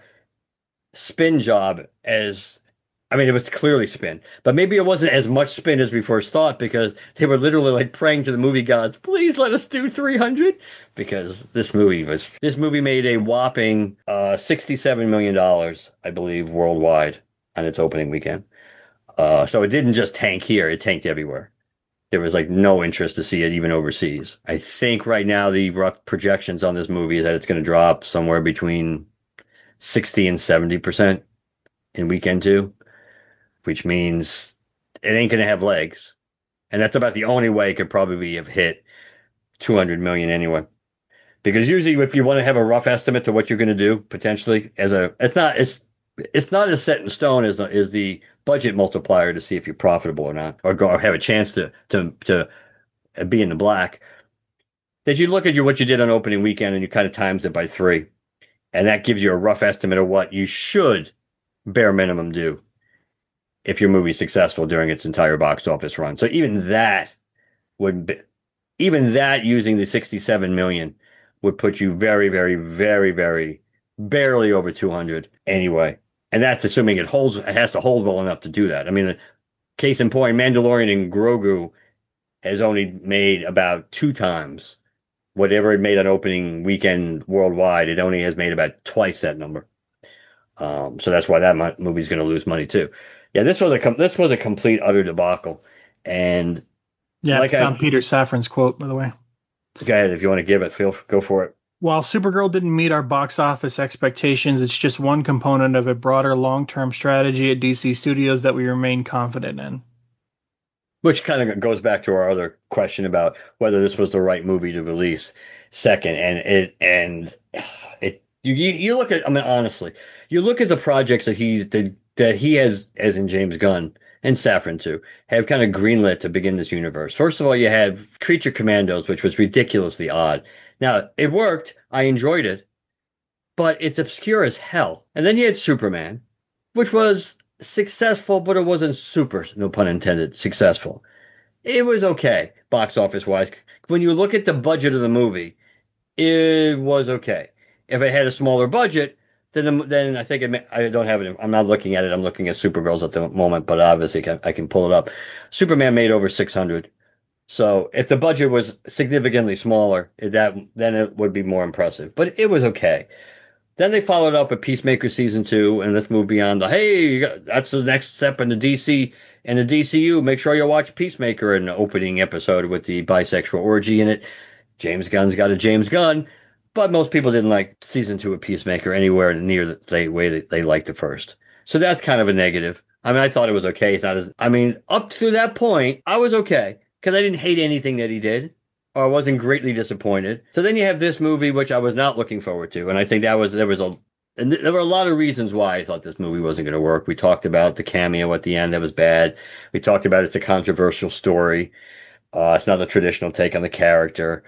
spin job as, I mean, it was clearly spin, but maybe it wasn't as much spin as we first thought because they were literally like praying to the movie gods, please let us do three hundred, because this movie was, this movie made a whopping uh, sixty-seven million dollars, I believe, worldwide on its opening weekend. Uh, so it didn't just tank here, it tanked everywhere. There was like no interest to see it even overseas. I think right now the rough projections on this movie is that it's going to drop somewhere between sixty and seventy percent in weekend two, which means it ain't going to have legs. And that's about the only way it could probably have hit two hundred million anyway. Because usually if you want to have a rough estimate to what you're going to do potentially as a, it's not, it's, it's not as set in stone as, as the budget multiplier to see if you're profitable or not, or go or have a chance to, to, to be in the black. That you look at your, what you did on opening weekend and you kind of times it by three. And that gives you a rough estimate of what you should bare minimum do if your movie's successful during its entire box office run. So even that would be, even that using the sixty-seven million would put you very, very, very, very barely over two hundred anyway. And that's assuming it holds, it has to hold well enough to do that. I mean, case in point, Mandalorian and Grogu has only made about two times whatever it made on opening weekend worldwide. It only has made about twice that number. Um, so that's why that movie's going to lose money too. Yeah, this was a this was a complete utter debacle. And yeah, like I found I, Peter Safran's quote, by the way. Go ahead if you want to give it. Feel go for it. While Supergirl didn't meet our box office expectations, it's just one component of a broader long-term strategy at D C Studios that we remain confident in. Which kind of goes back to our other question about whether this was the right movie to release second. And it and it you you look at, I mean, honestly, you look at the projects that he's that, that he has, as in James Gunn and Safran too, have kind of greenlit to begin this universe. First of all, you had Creature Commandos, which was ridiculously odd. Now, it worked. I enjoyed it, but it's obscure as hell. And then you had Superman, which was successful, but it wasn't super, no pun intended, successful. It was okay, box office wise. When you look at the budget of the movie, it was okay. If it had a smaller budget, then the, then I think it may, I don't have it. I'm not looking at it. I'm looking at Supergirls at the moment, but obviously I can pull it up. Superman made over six hundred. So if the budget was significantly smaller, that then it would be more impressive. But it was okay. Then they followed up with Peacemaker season two, and let's move beyond the hey, you got, that's the next step in the D C and the D C U. Make sure you watch Peacemaker, an opening episode with the bisexual orgy in it. James Gunn's got a James Gunn, but most people didn't like season two of Peacemaker anywhere near the way that they liked the first. So that's kind of a negative. I mean, I thought it was okay. It's not as, I mean, up to that point, I was okay because I didn't hate anything that he did, or I wasn't greatly disappointed. So then you have this movie, which I was not looking forward to, and I think that was there was a and there were a lot of reasons why I thought this movie wasn't going to work. We talked about the cameo at the end that was bad. We talked about it's a controversial story. Uh, it's not a traditional take on the character.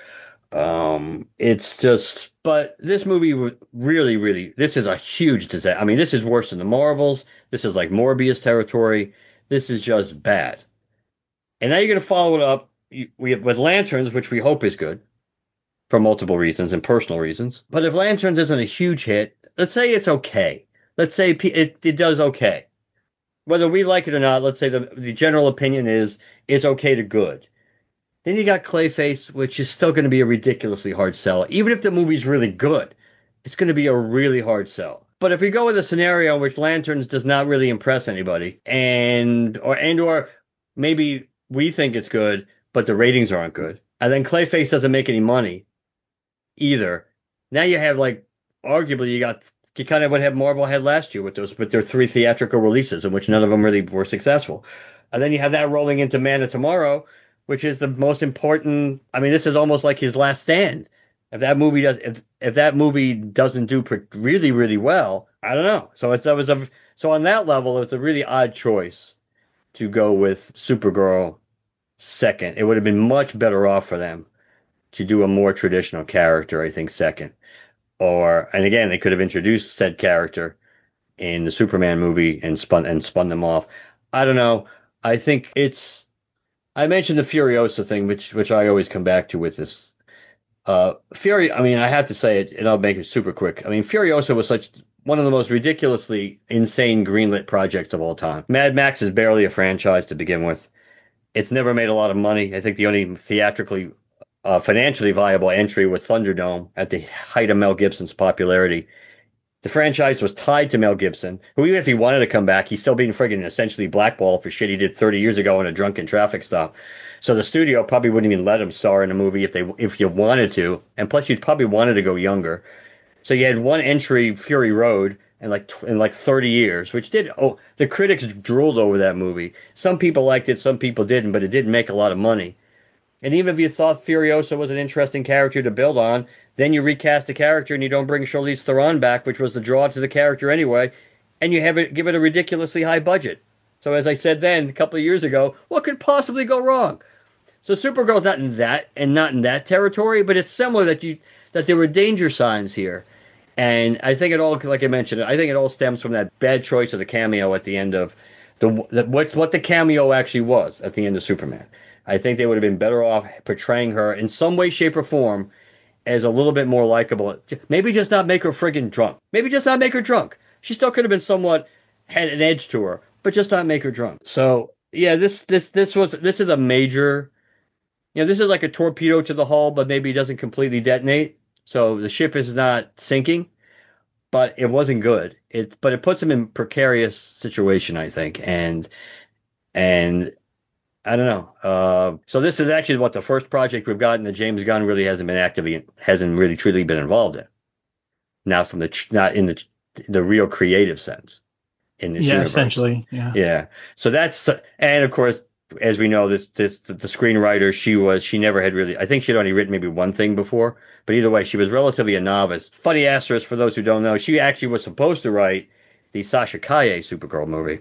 Um, it's just, but this movie really, really, this is a huge disaster. I mean, this is worse than the Marvels. This is like Morbius territory. This is just bad. And now you're going to follow it up we have, with Lanterns, which we hope is good for multiple reasons and personal reasons. But if Lanterns isn't a huge hit, let's say it's okay. Let's say it, it does okay. Whether we like it or not, let's say the, the general opinion is it's okay to good. Then you got Clayface, which is still going to be a ridiculously hard sell. Even if the movie's really good, it's going to be a really hard sell. But if we go with a scenario in which Lanterns does not really impress anybody, and or and or maybe we think it's good, but the ratings aren't good, and then Clayface doesn't make any money either. Now you have like arguably you got you kind of what had Marvel had last year with those with their three theatrical releases, in which none of them really were successful. And then you have that rolling into Man of Tomorrow, which is the most important. I mean, this is almost like his last stand. If that movie does, if if that movie doesn't do really really well, I don't know. So it's that was a so on that level, it's a really odd choice to go with Supergirl second. It would have been much better off for them to do a more traditional character, I think, second. Or and again, they could have introduced said character in the Superman movie and spun and spun them off. I don't know. I think it's. I mentioned the Furiosa thing, which which I always come back to with this. Uh, Fury. I mean, I have to say it, and I'll make it super quick. I mean, Furiosa was such one of the most ridiculously insane greenlit projects of all time. Mad Max is barely a franchise to begin with. It's never made a lot of money. I think the only theatrically, uh, financially viable entry was Thunderdome at the height of Mel Gibson's popularity. The franchise was tied to Mel Gibson, who even if he wanted to come back, he's still being friggin' essentially blackballed for shit he did thirty years ago in a drunken traffic stop. So the studio probably wouldn't even let him star in a movie if they if you wanted to, and plus you'd probably wanted to go younger. So you had one entry, Fury Road, in like in like thirty years, which did oh the critics drooled over that movie. Some people liked it, some people didn't, but it didn't make a lot of money. And even if you thought Furiosa was an interesting character to build on, then you recast the character and you don't bring Charlize Theron back, which was the draw to the character anyway, and you have it give it a ridiculously high budget. So as I said then a couple of years ago, what could possibly go wrong? So Supergirl's not in that and not in that territory, but it's similar that you that there were danger signs here. And I think it all, like I mentioned, I think it all stems from that bad choice of the cameo at the end of the, the what's what the cameo actually was at the end of Superman. I think they would have been better off portraying her in some way, shape, or form as a little bit more likable. Maybe just not make her friggin' drunk. Maybe just not make her drunk. She still could have been somewhat had an edge to her, but just not make her drunk. So yeah, this this this was this is a major. You know, this is like a torpedo to the hull, but maybe it doesn't completely detonate. So the ship is not sinking, but it wasn't good. It but it puts them in precarious situation, I think, and and. I don't know. Uh, so this is actually what the first project we've gotten that James Gunn really hasn't been actively, hasn't really truly been involved in. Not from the, not in the, the real creative sense in this yeah, universe. Essentially, yeah. Yeah. So that's, and of course, as we know, this, this, the, the screenwriter, she was, she never had really, I think she'd only written maybe one thing before, but either way, she was relatively a novice. Funny asterisk for those who don't know, she actually was supposed to write the Sasha Calle Supergirl movie.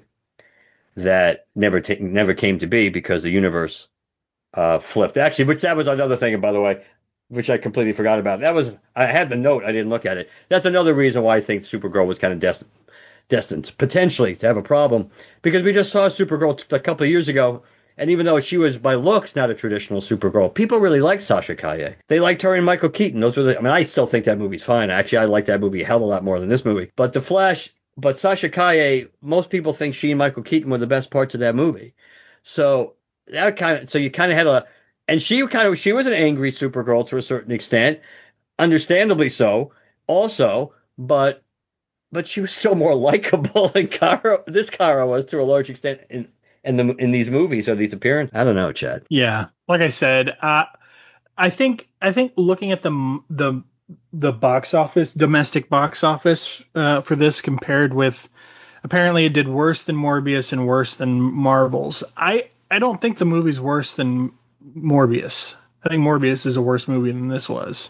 That never ta- never came to be because the universe uh, flipped. Actually, which that was another thing, by the way, which I completely forgot about. That was I had the note, I didn't look at it. That's another reason why I think Supergirl was kind of destined, destined potentially to have a problem because we just saw Supergirl t- a couple of years ago, and even though she was by looks not a traditional Supergirl, people really liked Sasha Calle. They liked her and Michael Keaton. Those were the, I mean, I still think that movie's fine. Actually, I like that movie a hell of a lot more than this movie. But The Flash. But Sasha Calle, most people think she and Michael Keaton were the best parts of that movie. So that kind of, so you kind of had a, and she kind of, she was an angry Supergirl to a certain extent, understandably so, also. but but she was still more likable than Kara. This Kara was to a large extent in in the in these movies or these appearances. I don't know, Chad. Yeah, like I said, uh, I think I think looking at the the the box office, domestic box office uh, for this compared with, apparently it did worse than Morbius and worse than Marvels. I I don't think the movie's worse than Morbius. I think Morbius is a worse movie than this was.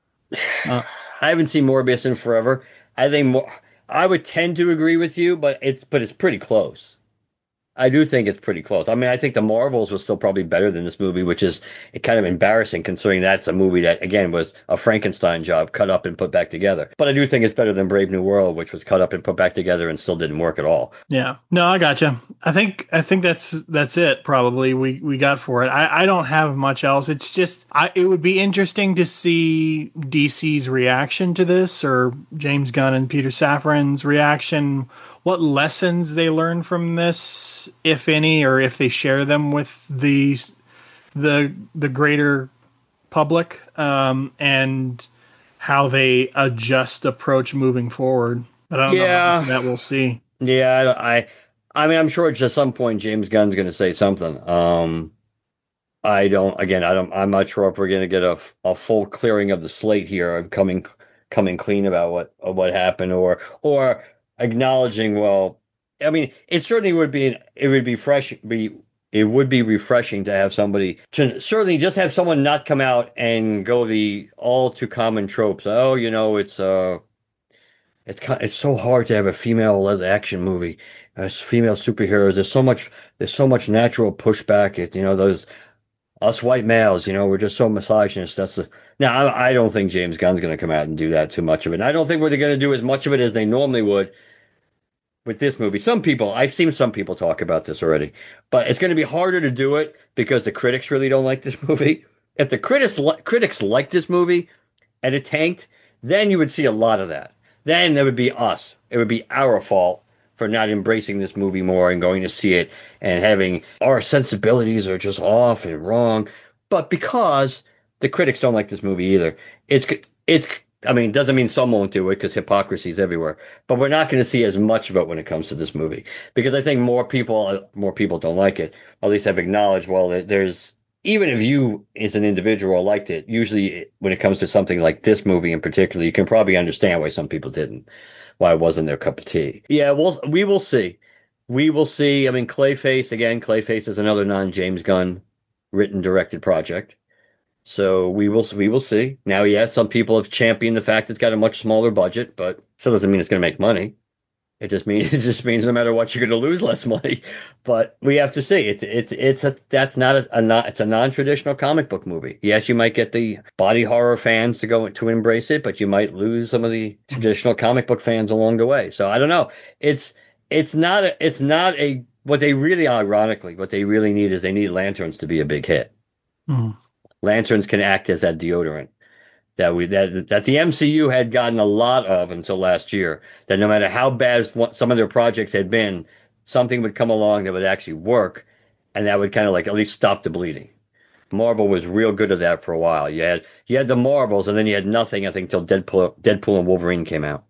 Uh, I haven't seen Morbius in forever. I think more, I would tend to agree with you, but it's but it's pretty close. I do think it's pretty close. I mean, I think the Marvels was still probably better than this movie, which is kind of embarrassing considering that's a movie that, again, was a Frankenstein job cut up and put back together. But I do think it's better than Brave New World, which was cut up and put back together and still didn't work at all. Yeah. No, I gotcha. I think I think that's that's it probably we we got for it. I, I don't have much else. It's just I it would be interesting to see D C's reaction to this, or James Gunn and Peter Safran's reaction, what lessons they learn from this, if any, or if they share them with the the the greater public, um, and how they adjust approach moving forward. But I don't know how much Yeah, of that we'll see. yeah. I, I mean, I'm sure at some point James Gunn's going to say something. Um, I don't. Again, I don't. I'm not sure if we're going to get a, a full clearing of the slate here of coming coming clean about what of what happened, or or acknowledging. Well, I mean, it certainly would be it would be fresh. Be it would be refreshing to have somebody to certainly just have someone not come out and go the all too common tropes. Oh, you know, it's uh it's ki- it's so hard to have a female-led action movie. As female superheroes, there's so much there's so much natural pushback. It, you know, those us white males, you know, we're just so misogynist. That's the now. I, I don't think James Gunn's going to come out and do that too much of it. And I don't think we're going to do as much of it as they normally would with this movie. Some people, I've seen some people talk about this already, but it's going to be harder to do it because the critics really don't like this movie. If the critics li- critics like this movie and it tanked, then you would see a lot of that. Then there would be us. It would be our fault for not embracing this movie more and going to see it and having our sensibilities are just off and wrong. But because the critics don't like this movie either, it's it's. I mean, it doesn't mean some won't do it because hypocrisy is everywhere. But we're not going to see as much of it when it comes to this movie because I think more people more people don't like it. At least have acknowledged. Well, there's even if you as an individual liked it, usually when it comes to something like this movie in particular, you can probably understand why some people didn't, why it wasn't their cup of tea. Yeah, well, we will see. We will see. I mean, Clayface, again, Clayface is another non-James Gunn written directed project. So we will we will see. Now, yes, some people have championed the fact it's got a much smaller budget, but still doesn't mean it's going to make money. It just means it just means no matter what you're going to lose less money. But we have to see. It's it's it's a that's not a, a not it's a non-traditional comic book movie. Yes, you might get the body horror fans to go to embrace it, but you might lose some of the traditional comic book fans along the way. So I don't know. It's it's not a, it's not a what they really ironically what they really need is they need Lanterns to be a big hit. Mm. Lanterns can act as that deodorant that we that that the M C U had gotten a lot of until last year. That no matter how bad some of their projects had been, something would come along that would actually work, and that would kind of like at least stop the bleeding. Marvel was real good at that for a while. You had you had the Marvels, and then you had nothing. I think until Deadpool, Deadpool and Wolverine came out.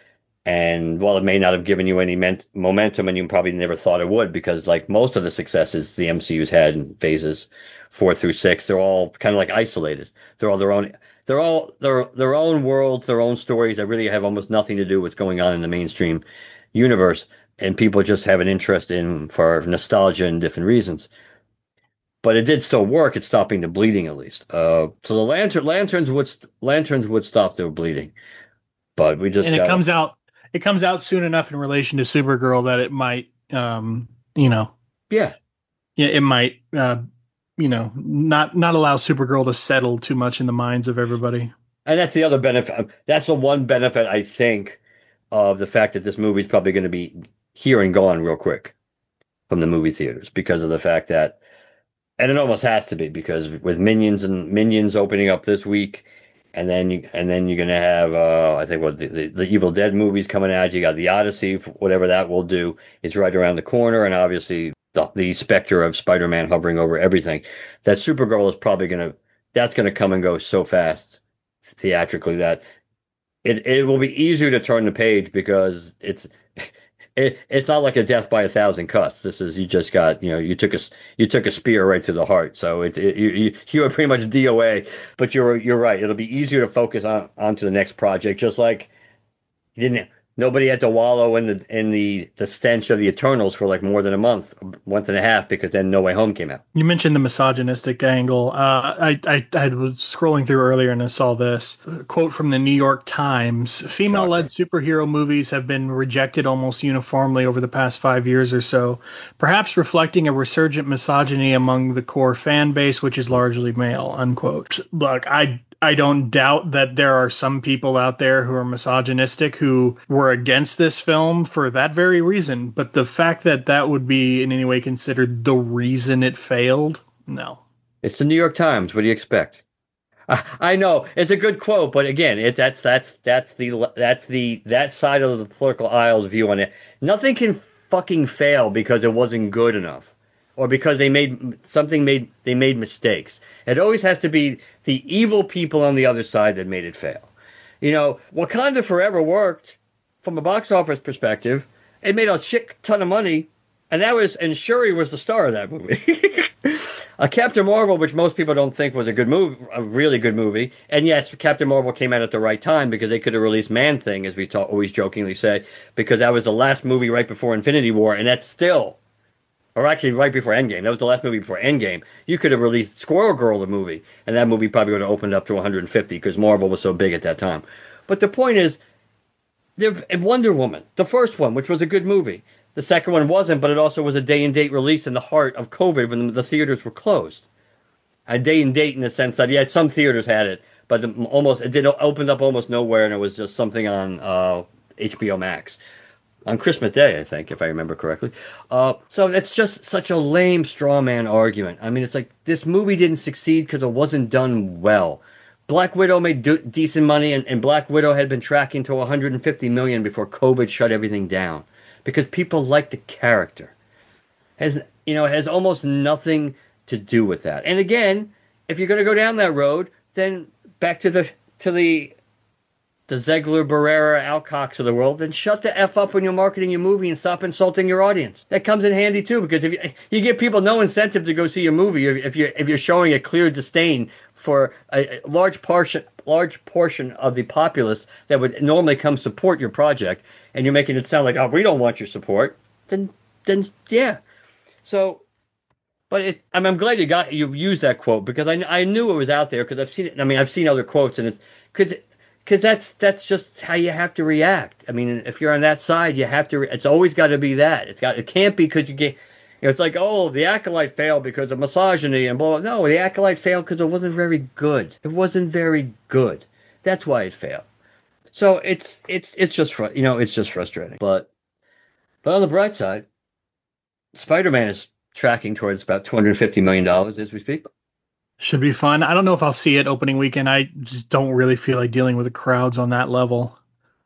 And while it may not have given you any ment- momentum, and you probably never thought it would, because like most of the successes the M C U's had in phases four through six, they're all kind of like isolated. They're all their own. They're all their their own worlds, their own stories that really have almost nothing to do with what's going on in the mainstream universe, and people just have an interest in for nostalgia and different reasons. But it did still work at stopping the bleeding at least. Uh, so the lantern lanterns would lanterns would stop their bleeding, but we just And it got comes out it comes out soon enough in relation to Supergirl that it might, um, you know, yeah. yeah, it might, uh, you know, not not allow Supergirl to settle too much in the minds of everybody. And that's the other benefit. That's the one benefit I think of the fact that this movie is probably going to be here and gone real quick from the movie theaters because of the fact that, and it almost has to be because with Minions and Minions opening up this week, and then you and then you're going to have uh, I think what the, the, the Evil Dead movies coming out. You got the Odyssey, whatever that will do. It's right around the corner, and obviously the, the specter of Spider-Man hovering over everything. That Supergirl is probably going to that's going to come and go so fast theatrically that it it will be easier to turn the page because it's it, it's not like a death by a thousand cuts. This is you just got you know you took a you took a spear right to the heart. So it, it you you you are pretty much D O A. But you're you're right. It'll be easier to focus on onto the next project. Just like you didn't nobody had to wallow in the in the the stench of the Eternals for like more than a month, a month and a half because then No Way Home came out. You mentioned the misogynistic angle. Uh, I, I I was scrolling through earlier and I saw this quote from the New York Times. Female-led superhero movies have been rejected almost uniformly over the past five years or so, perhaps reflecting a resurgent misogyny among the core fan base, which is largely male, unquote. Look, I I don't doubt that there are some people out there who are misogynistic who were against this film for that very reason. But the fact that that would be in any way considered the reason it failed, no. It's the New York Times. What do you expect? I, I know it's a good quote, but again, it that's that's that's the that's the that side of the political aisle's view on it. Nothing can fucking fail because it wasn't good enough, or because they made something made they made mistakes. It always has to be the evil people on the other side that made it fail. You know, Wakanda Forever worked from a box office perspective. It made a shit ton of money, and that was and Shuri was the star of that movie. Uh, Captain Marvel, which most people don't think was a good movie, a really good movie, and yes, Captain Marvel came out at the right time because they could have released Man Thing, as we talk, always jokingly say, because that was the last movie right before Infinity War, and that's still, or actually right before Endgame, that was the last movie before Endgame. You could have released Squirrel Girl, the movie, and that movie probably would have opened up to one hundred fifty because Marvel was so big at that time. But the point is, Wonder Woman, the first one, which was a good movie. The second one wasn't, but it also was a day-and-date release in the heart of COVID when the theaters were closed. A day-and-date in the sense that, yeah, some theaters had it, but almost it did opened up almost nowhere, and it was just something on uh, H B O Max on Christmas Day, I think, if I remember correctly. Uh, so that's just such a lame straw man argument. I mean, it's like this movie didn't succeed because it wasn't done well. Black Widow made do- decent money, and, and Black Widow had been tracking to one hundred fifty million before COVID shut everything down. Because people like the character. Has you know has almost nothing to do with that. And again, if you're going to go down that road, then back to the to the the Zegler, Barrera, Alcocks of the world, then shut the f up when you're marketing your movie and stop insulting your audience. That comes in handy too, because if you, you give people no incentive to go see your movie if you if you're showing a clear disdain for a, a large portion large portion of the populace that would normally come support your project, and you're making it sound like, oh, we don't want your support, then then yeah. So, but it, I mean, I'm glad you got you used that quote because I I knew it was out there because I've seen it. I mean, I've seen other quotes, and it's because because that's that's just how you have to react. I mean, if you're on that side, you have to. It's always got to be that. It's got it can't be because you get. You know, it's like, oh, the Acolyte failed because of misogyny and blah, blah. No, the Acolyte failed because it wasn't very good. It wasn't very good. That's why it failed. So it's it's it's just fr- you know it's just frustrating. But but on the bright side, Spider-Man is tracking towards about two hundred fifty million dollars as we speak. Should be fun. I don't know if I'll see it opening weekend. I just don't really feel like dealing with the crowds on that level.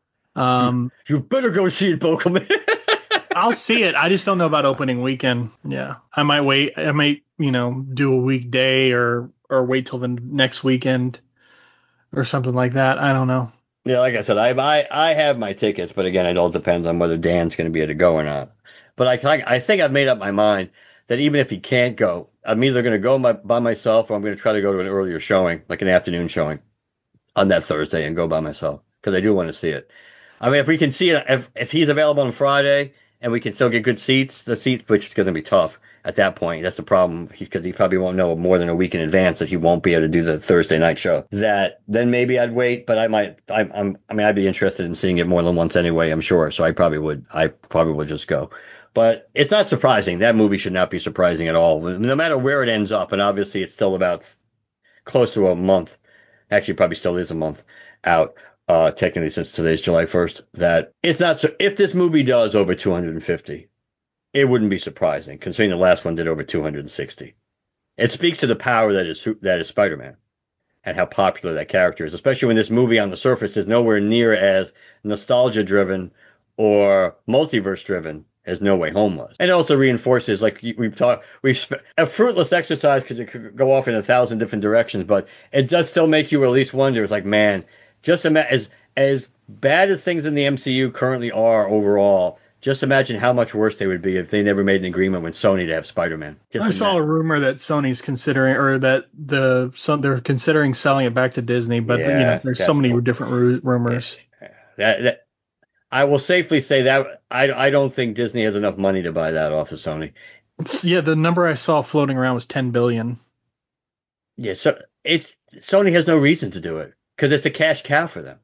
Um, you, you better go see it, Bokeman. I'll see it. I just don't know about opening weekend. Yeah, I might wait. I might, you know, do a weekday or or wait till the next weekend or something like that. I don't know. Yeah, like I said, I I I have my tickets, but again, it all depends on whether Dan's going to be able to go or not. But I I think I've made up my mind that even if he can't go, I'm either going to go my, by myself or I'm going to try to go to an earlier showing, like an afternoon showing, on that Thursday and go by myself because I do want to see it. I mean, if we can see it, if if he's available on Friday and we can still get good seats, the seats, which is going to be tough at that point. That's the problem, because he probably won't know more than a week in advance that he won't be able to do the Thursday night show. That then maybe I'd wait, but I might. I, I'm. I mean, I'd be interested in seeing it more than once anyway. I'm sure, so I probably would. I probably would just go. But it's not surprising. That movie should not be surprising at all, no matter where it ends up. And obviously, it's still about close to a month. Actually, probably still is a month out. Uh, technically, since today's July first, that it's not so. If this movie does over two hundred fifty, it wouldn't be surprising, considering the last one did over two hundred sixty. It speaks to the power that is that is Spider-Man and how popular that character is, especially when this movie on the surface is nowhere near as nostalgia-driven or multiverse-driven as No Way Home was. And it also reinforces, like we've talked, we've sp- a fruitless exercise because it could go off in a thousand different directions, but it does still make you at least wonder. It's like, man, just imagine as as bad as things in the M C U currently are overall, just imagine how much worse they would be if they never made an agreement with Sony to have Spider-Man. Just I saw a rumor that Sony's considering, or that the so they're considering selling it back to Disney, but yeah, you know, there's so many cool. different ru- rumors. Yeah. That, that I will safely say that I, I don't think Disney has enough money to buy that off of Sony. It's, yeah, the number I saw floating around was ten billion. Yeah, so it's Sony has no reason to do it because it's a cash cow for them.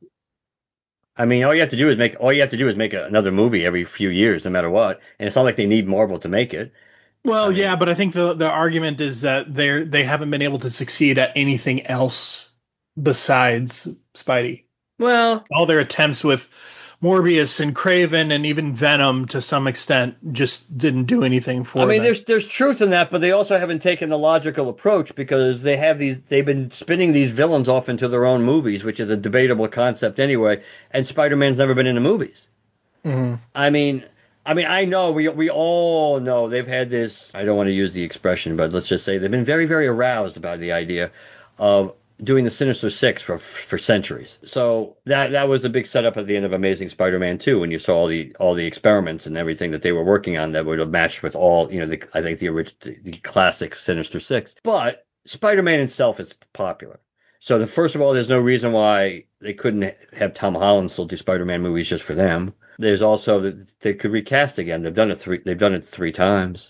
I mean, all you have to do is make all you have to do is make a, another movie every few years, no matter what. And it's not like they need Marvel to make it. Well, I mean, yeah, but I think the the argument is that they're they haven't been able to succeed at anything else besides Spidey. Well, All their attempts with Morbius and Craven and even Venom to some extent just didn't do anything for I mean, them. there's there's truth in that, but they also haven't taken the logical approach because they have these they've been spinning these villains off into their own movies, which is a debatable concept anyway. And Spider-Man's never been in the movies. Mm-hmm. I mean, I mean, I know we we all know they've had this. I don't want to use the expression, but let's just say they've been very very aroused about the idea of doing the Sinister Six for for centuries. So that that was the big setup at the end of Amazing Spider-Man two, when you saw all the all the experiments and everything that they were working on that would have matched with all, you know, the, I think the original the classic Sinister Six. But Spider-Man itself is popular. So the, first of all, there's no reason why they couldn't have Tom Holland still do Spider-Man movies just for them. There's also that they could recast again. They've done it three. They've done it three times.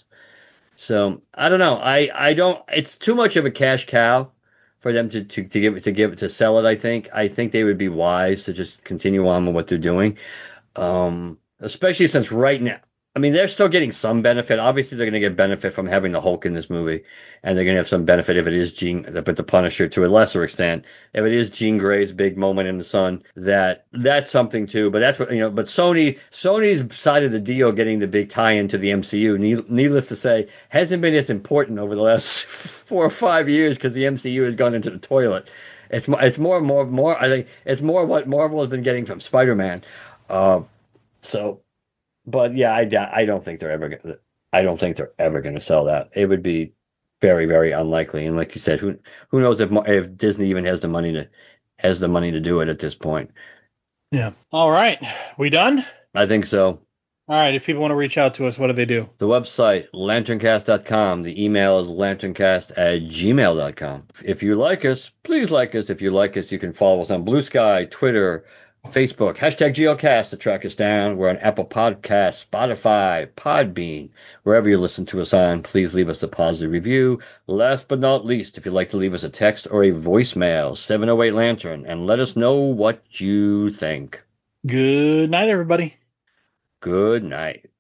So I don't know. I I don't. It's too much of a cash cow for them to, to, to give it to give it to sell it. I think I think they would be wise to just continue on with what they're doing, um, especially since right now, I mean, they're still getting some benefit. Obviously, they're going to get benefit from having the Hulk in this movie, and they're going to have some benefit if it is Jean, but the Punisher to a lesser extent. If it is Jean Grey's big moment in the sun, that that's something too. But that's what you know. But Sony, Sony's side of the deal, getting the big tie-in to the M C U, needless to say, hasn't been as important over the last four or five years because the M C U has gone into the toilet. It's more, it's more, more, more. I think it's more what Marvel has been getting from Spider-Man. Uh, so. But yeah, I, I don't think they're ever gonna, I don't think they're ever going to sell that. It would be very very unlikely. And like you said, who who knows if if Disney even has the money to has the money to do it at this point. Yeah. All right. We done? I think so. All right. If people want to reach out to us, what do they do? The website, lanterncast dot com. The email is lanterncast at gmail dot com. If you like us, please like us. If you like us, you can follow us on Blue Sky, Twitter, Facebook, hashtag G L cast to track us down. We're on Apple Podcasts, Spotify, Podbean, wherever you listen to us on. Please leave us a positive review. Last but not least, if you'd like to leave us a text or a voicemail, seven oh eight Lantern, and let us know what you think. Good night, everybody. Good night.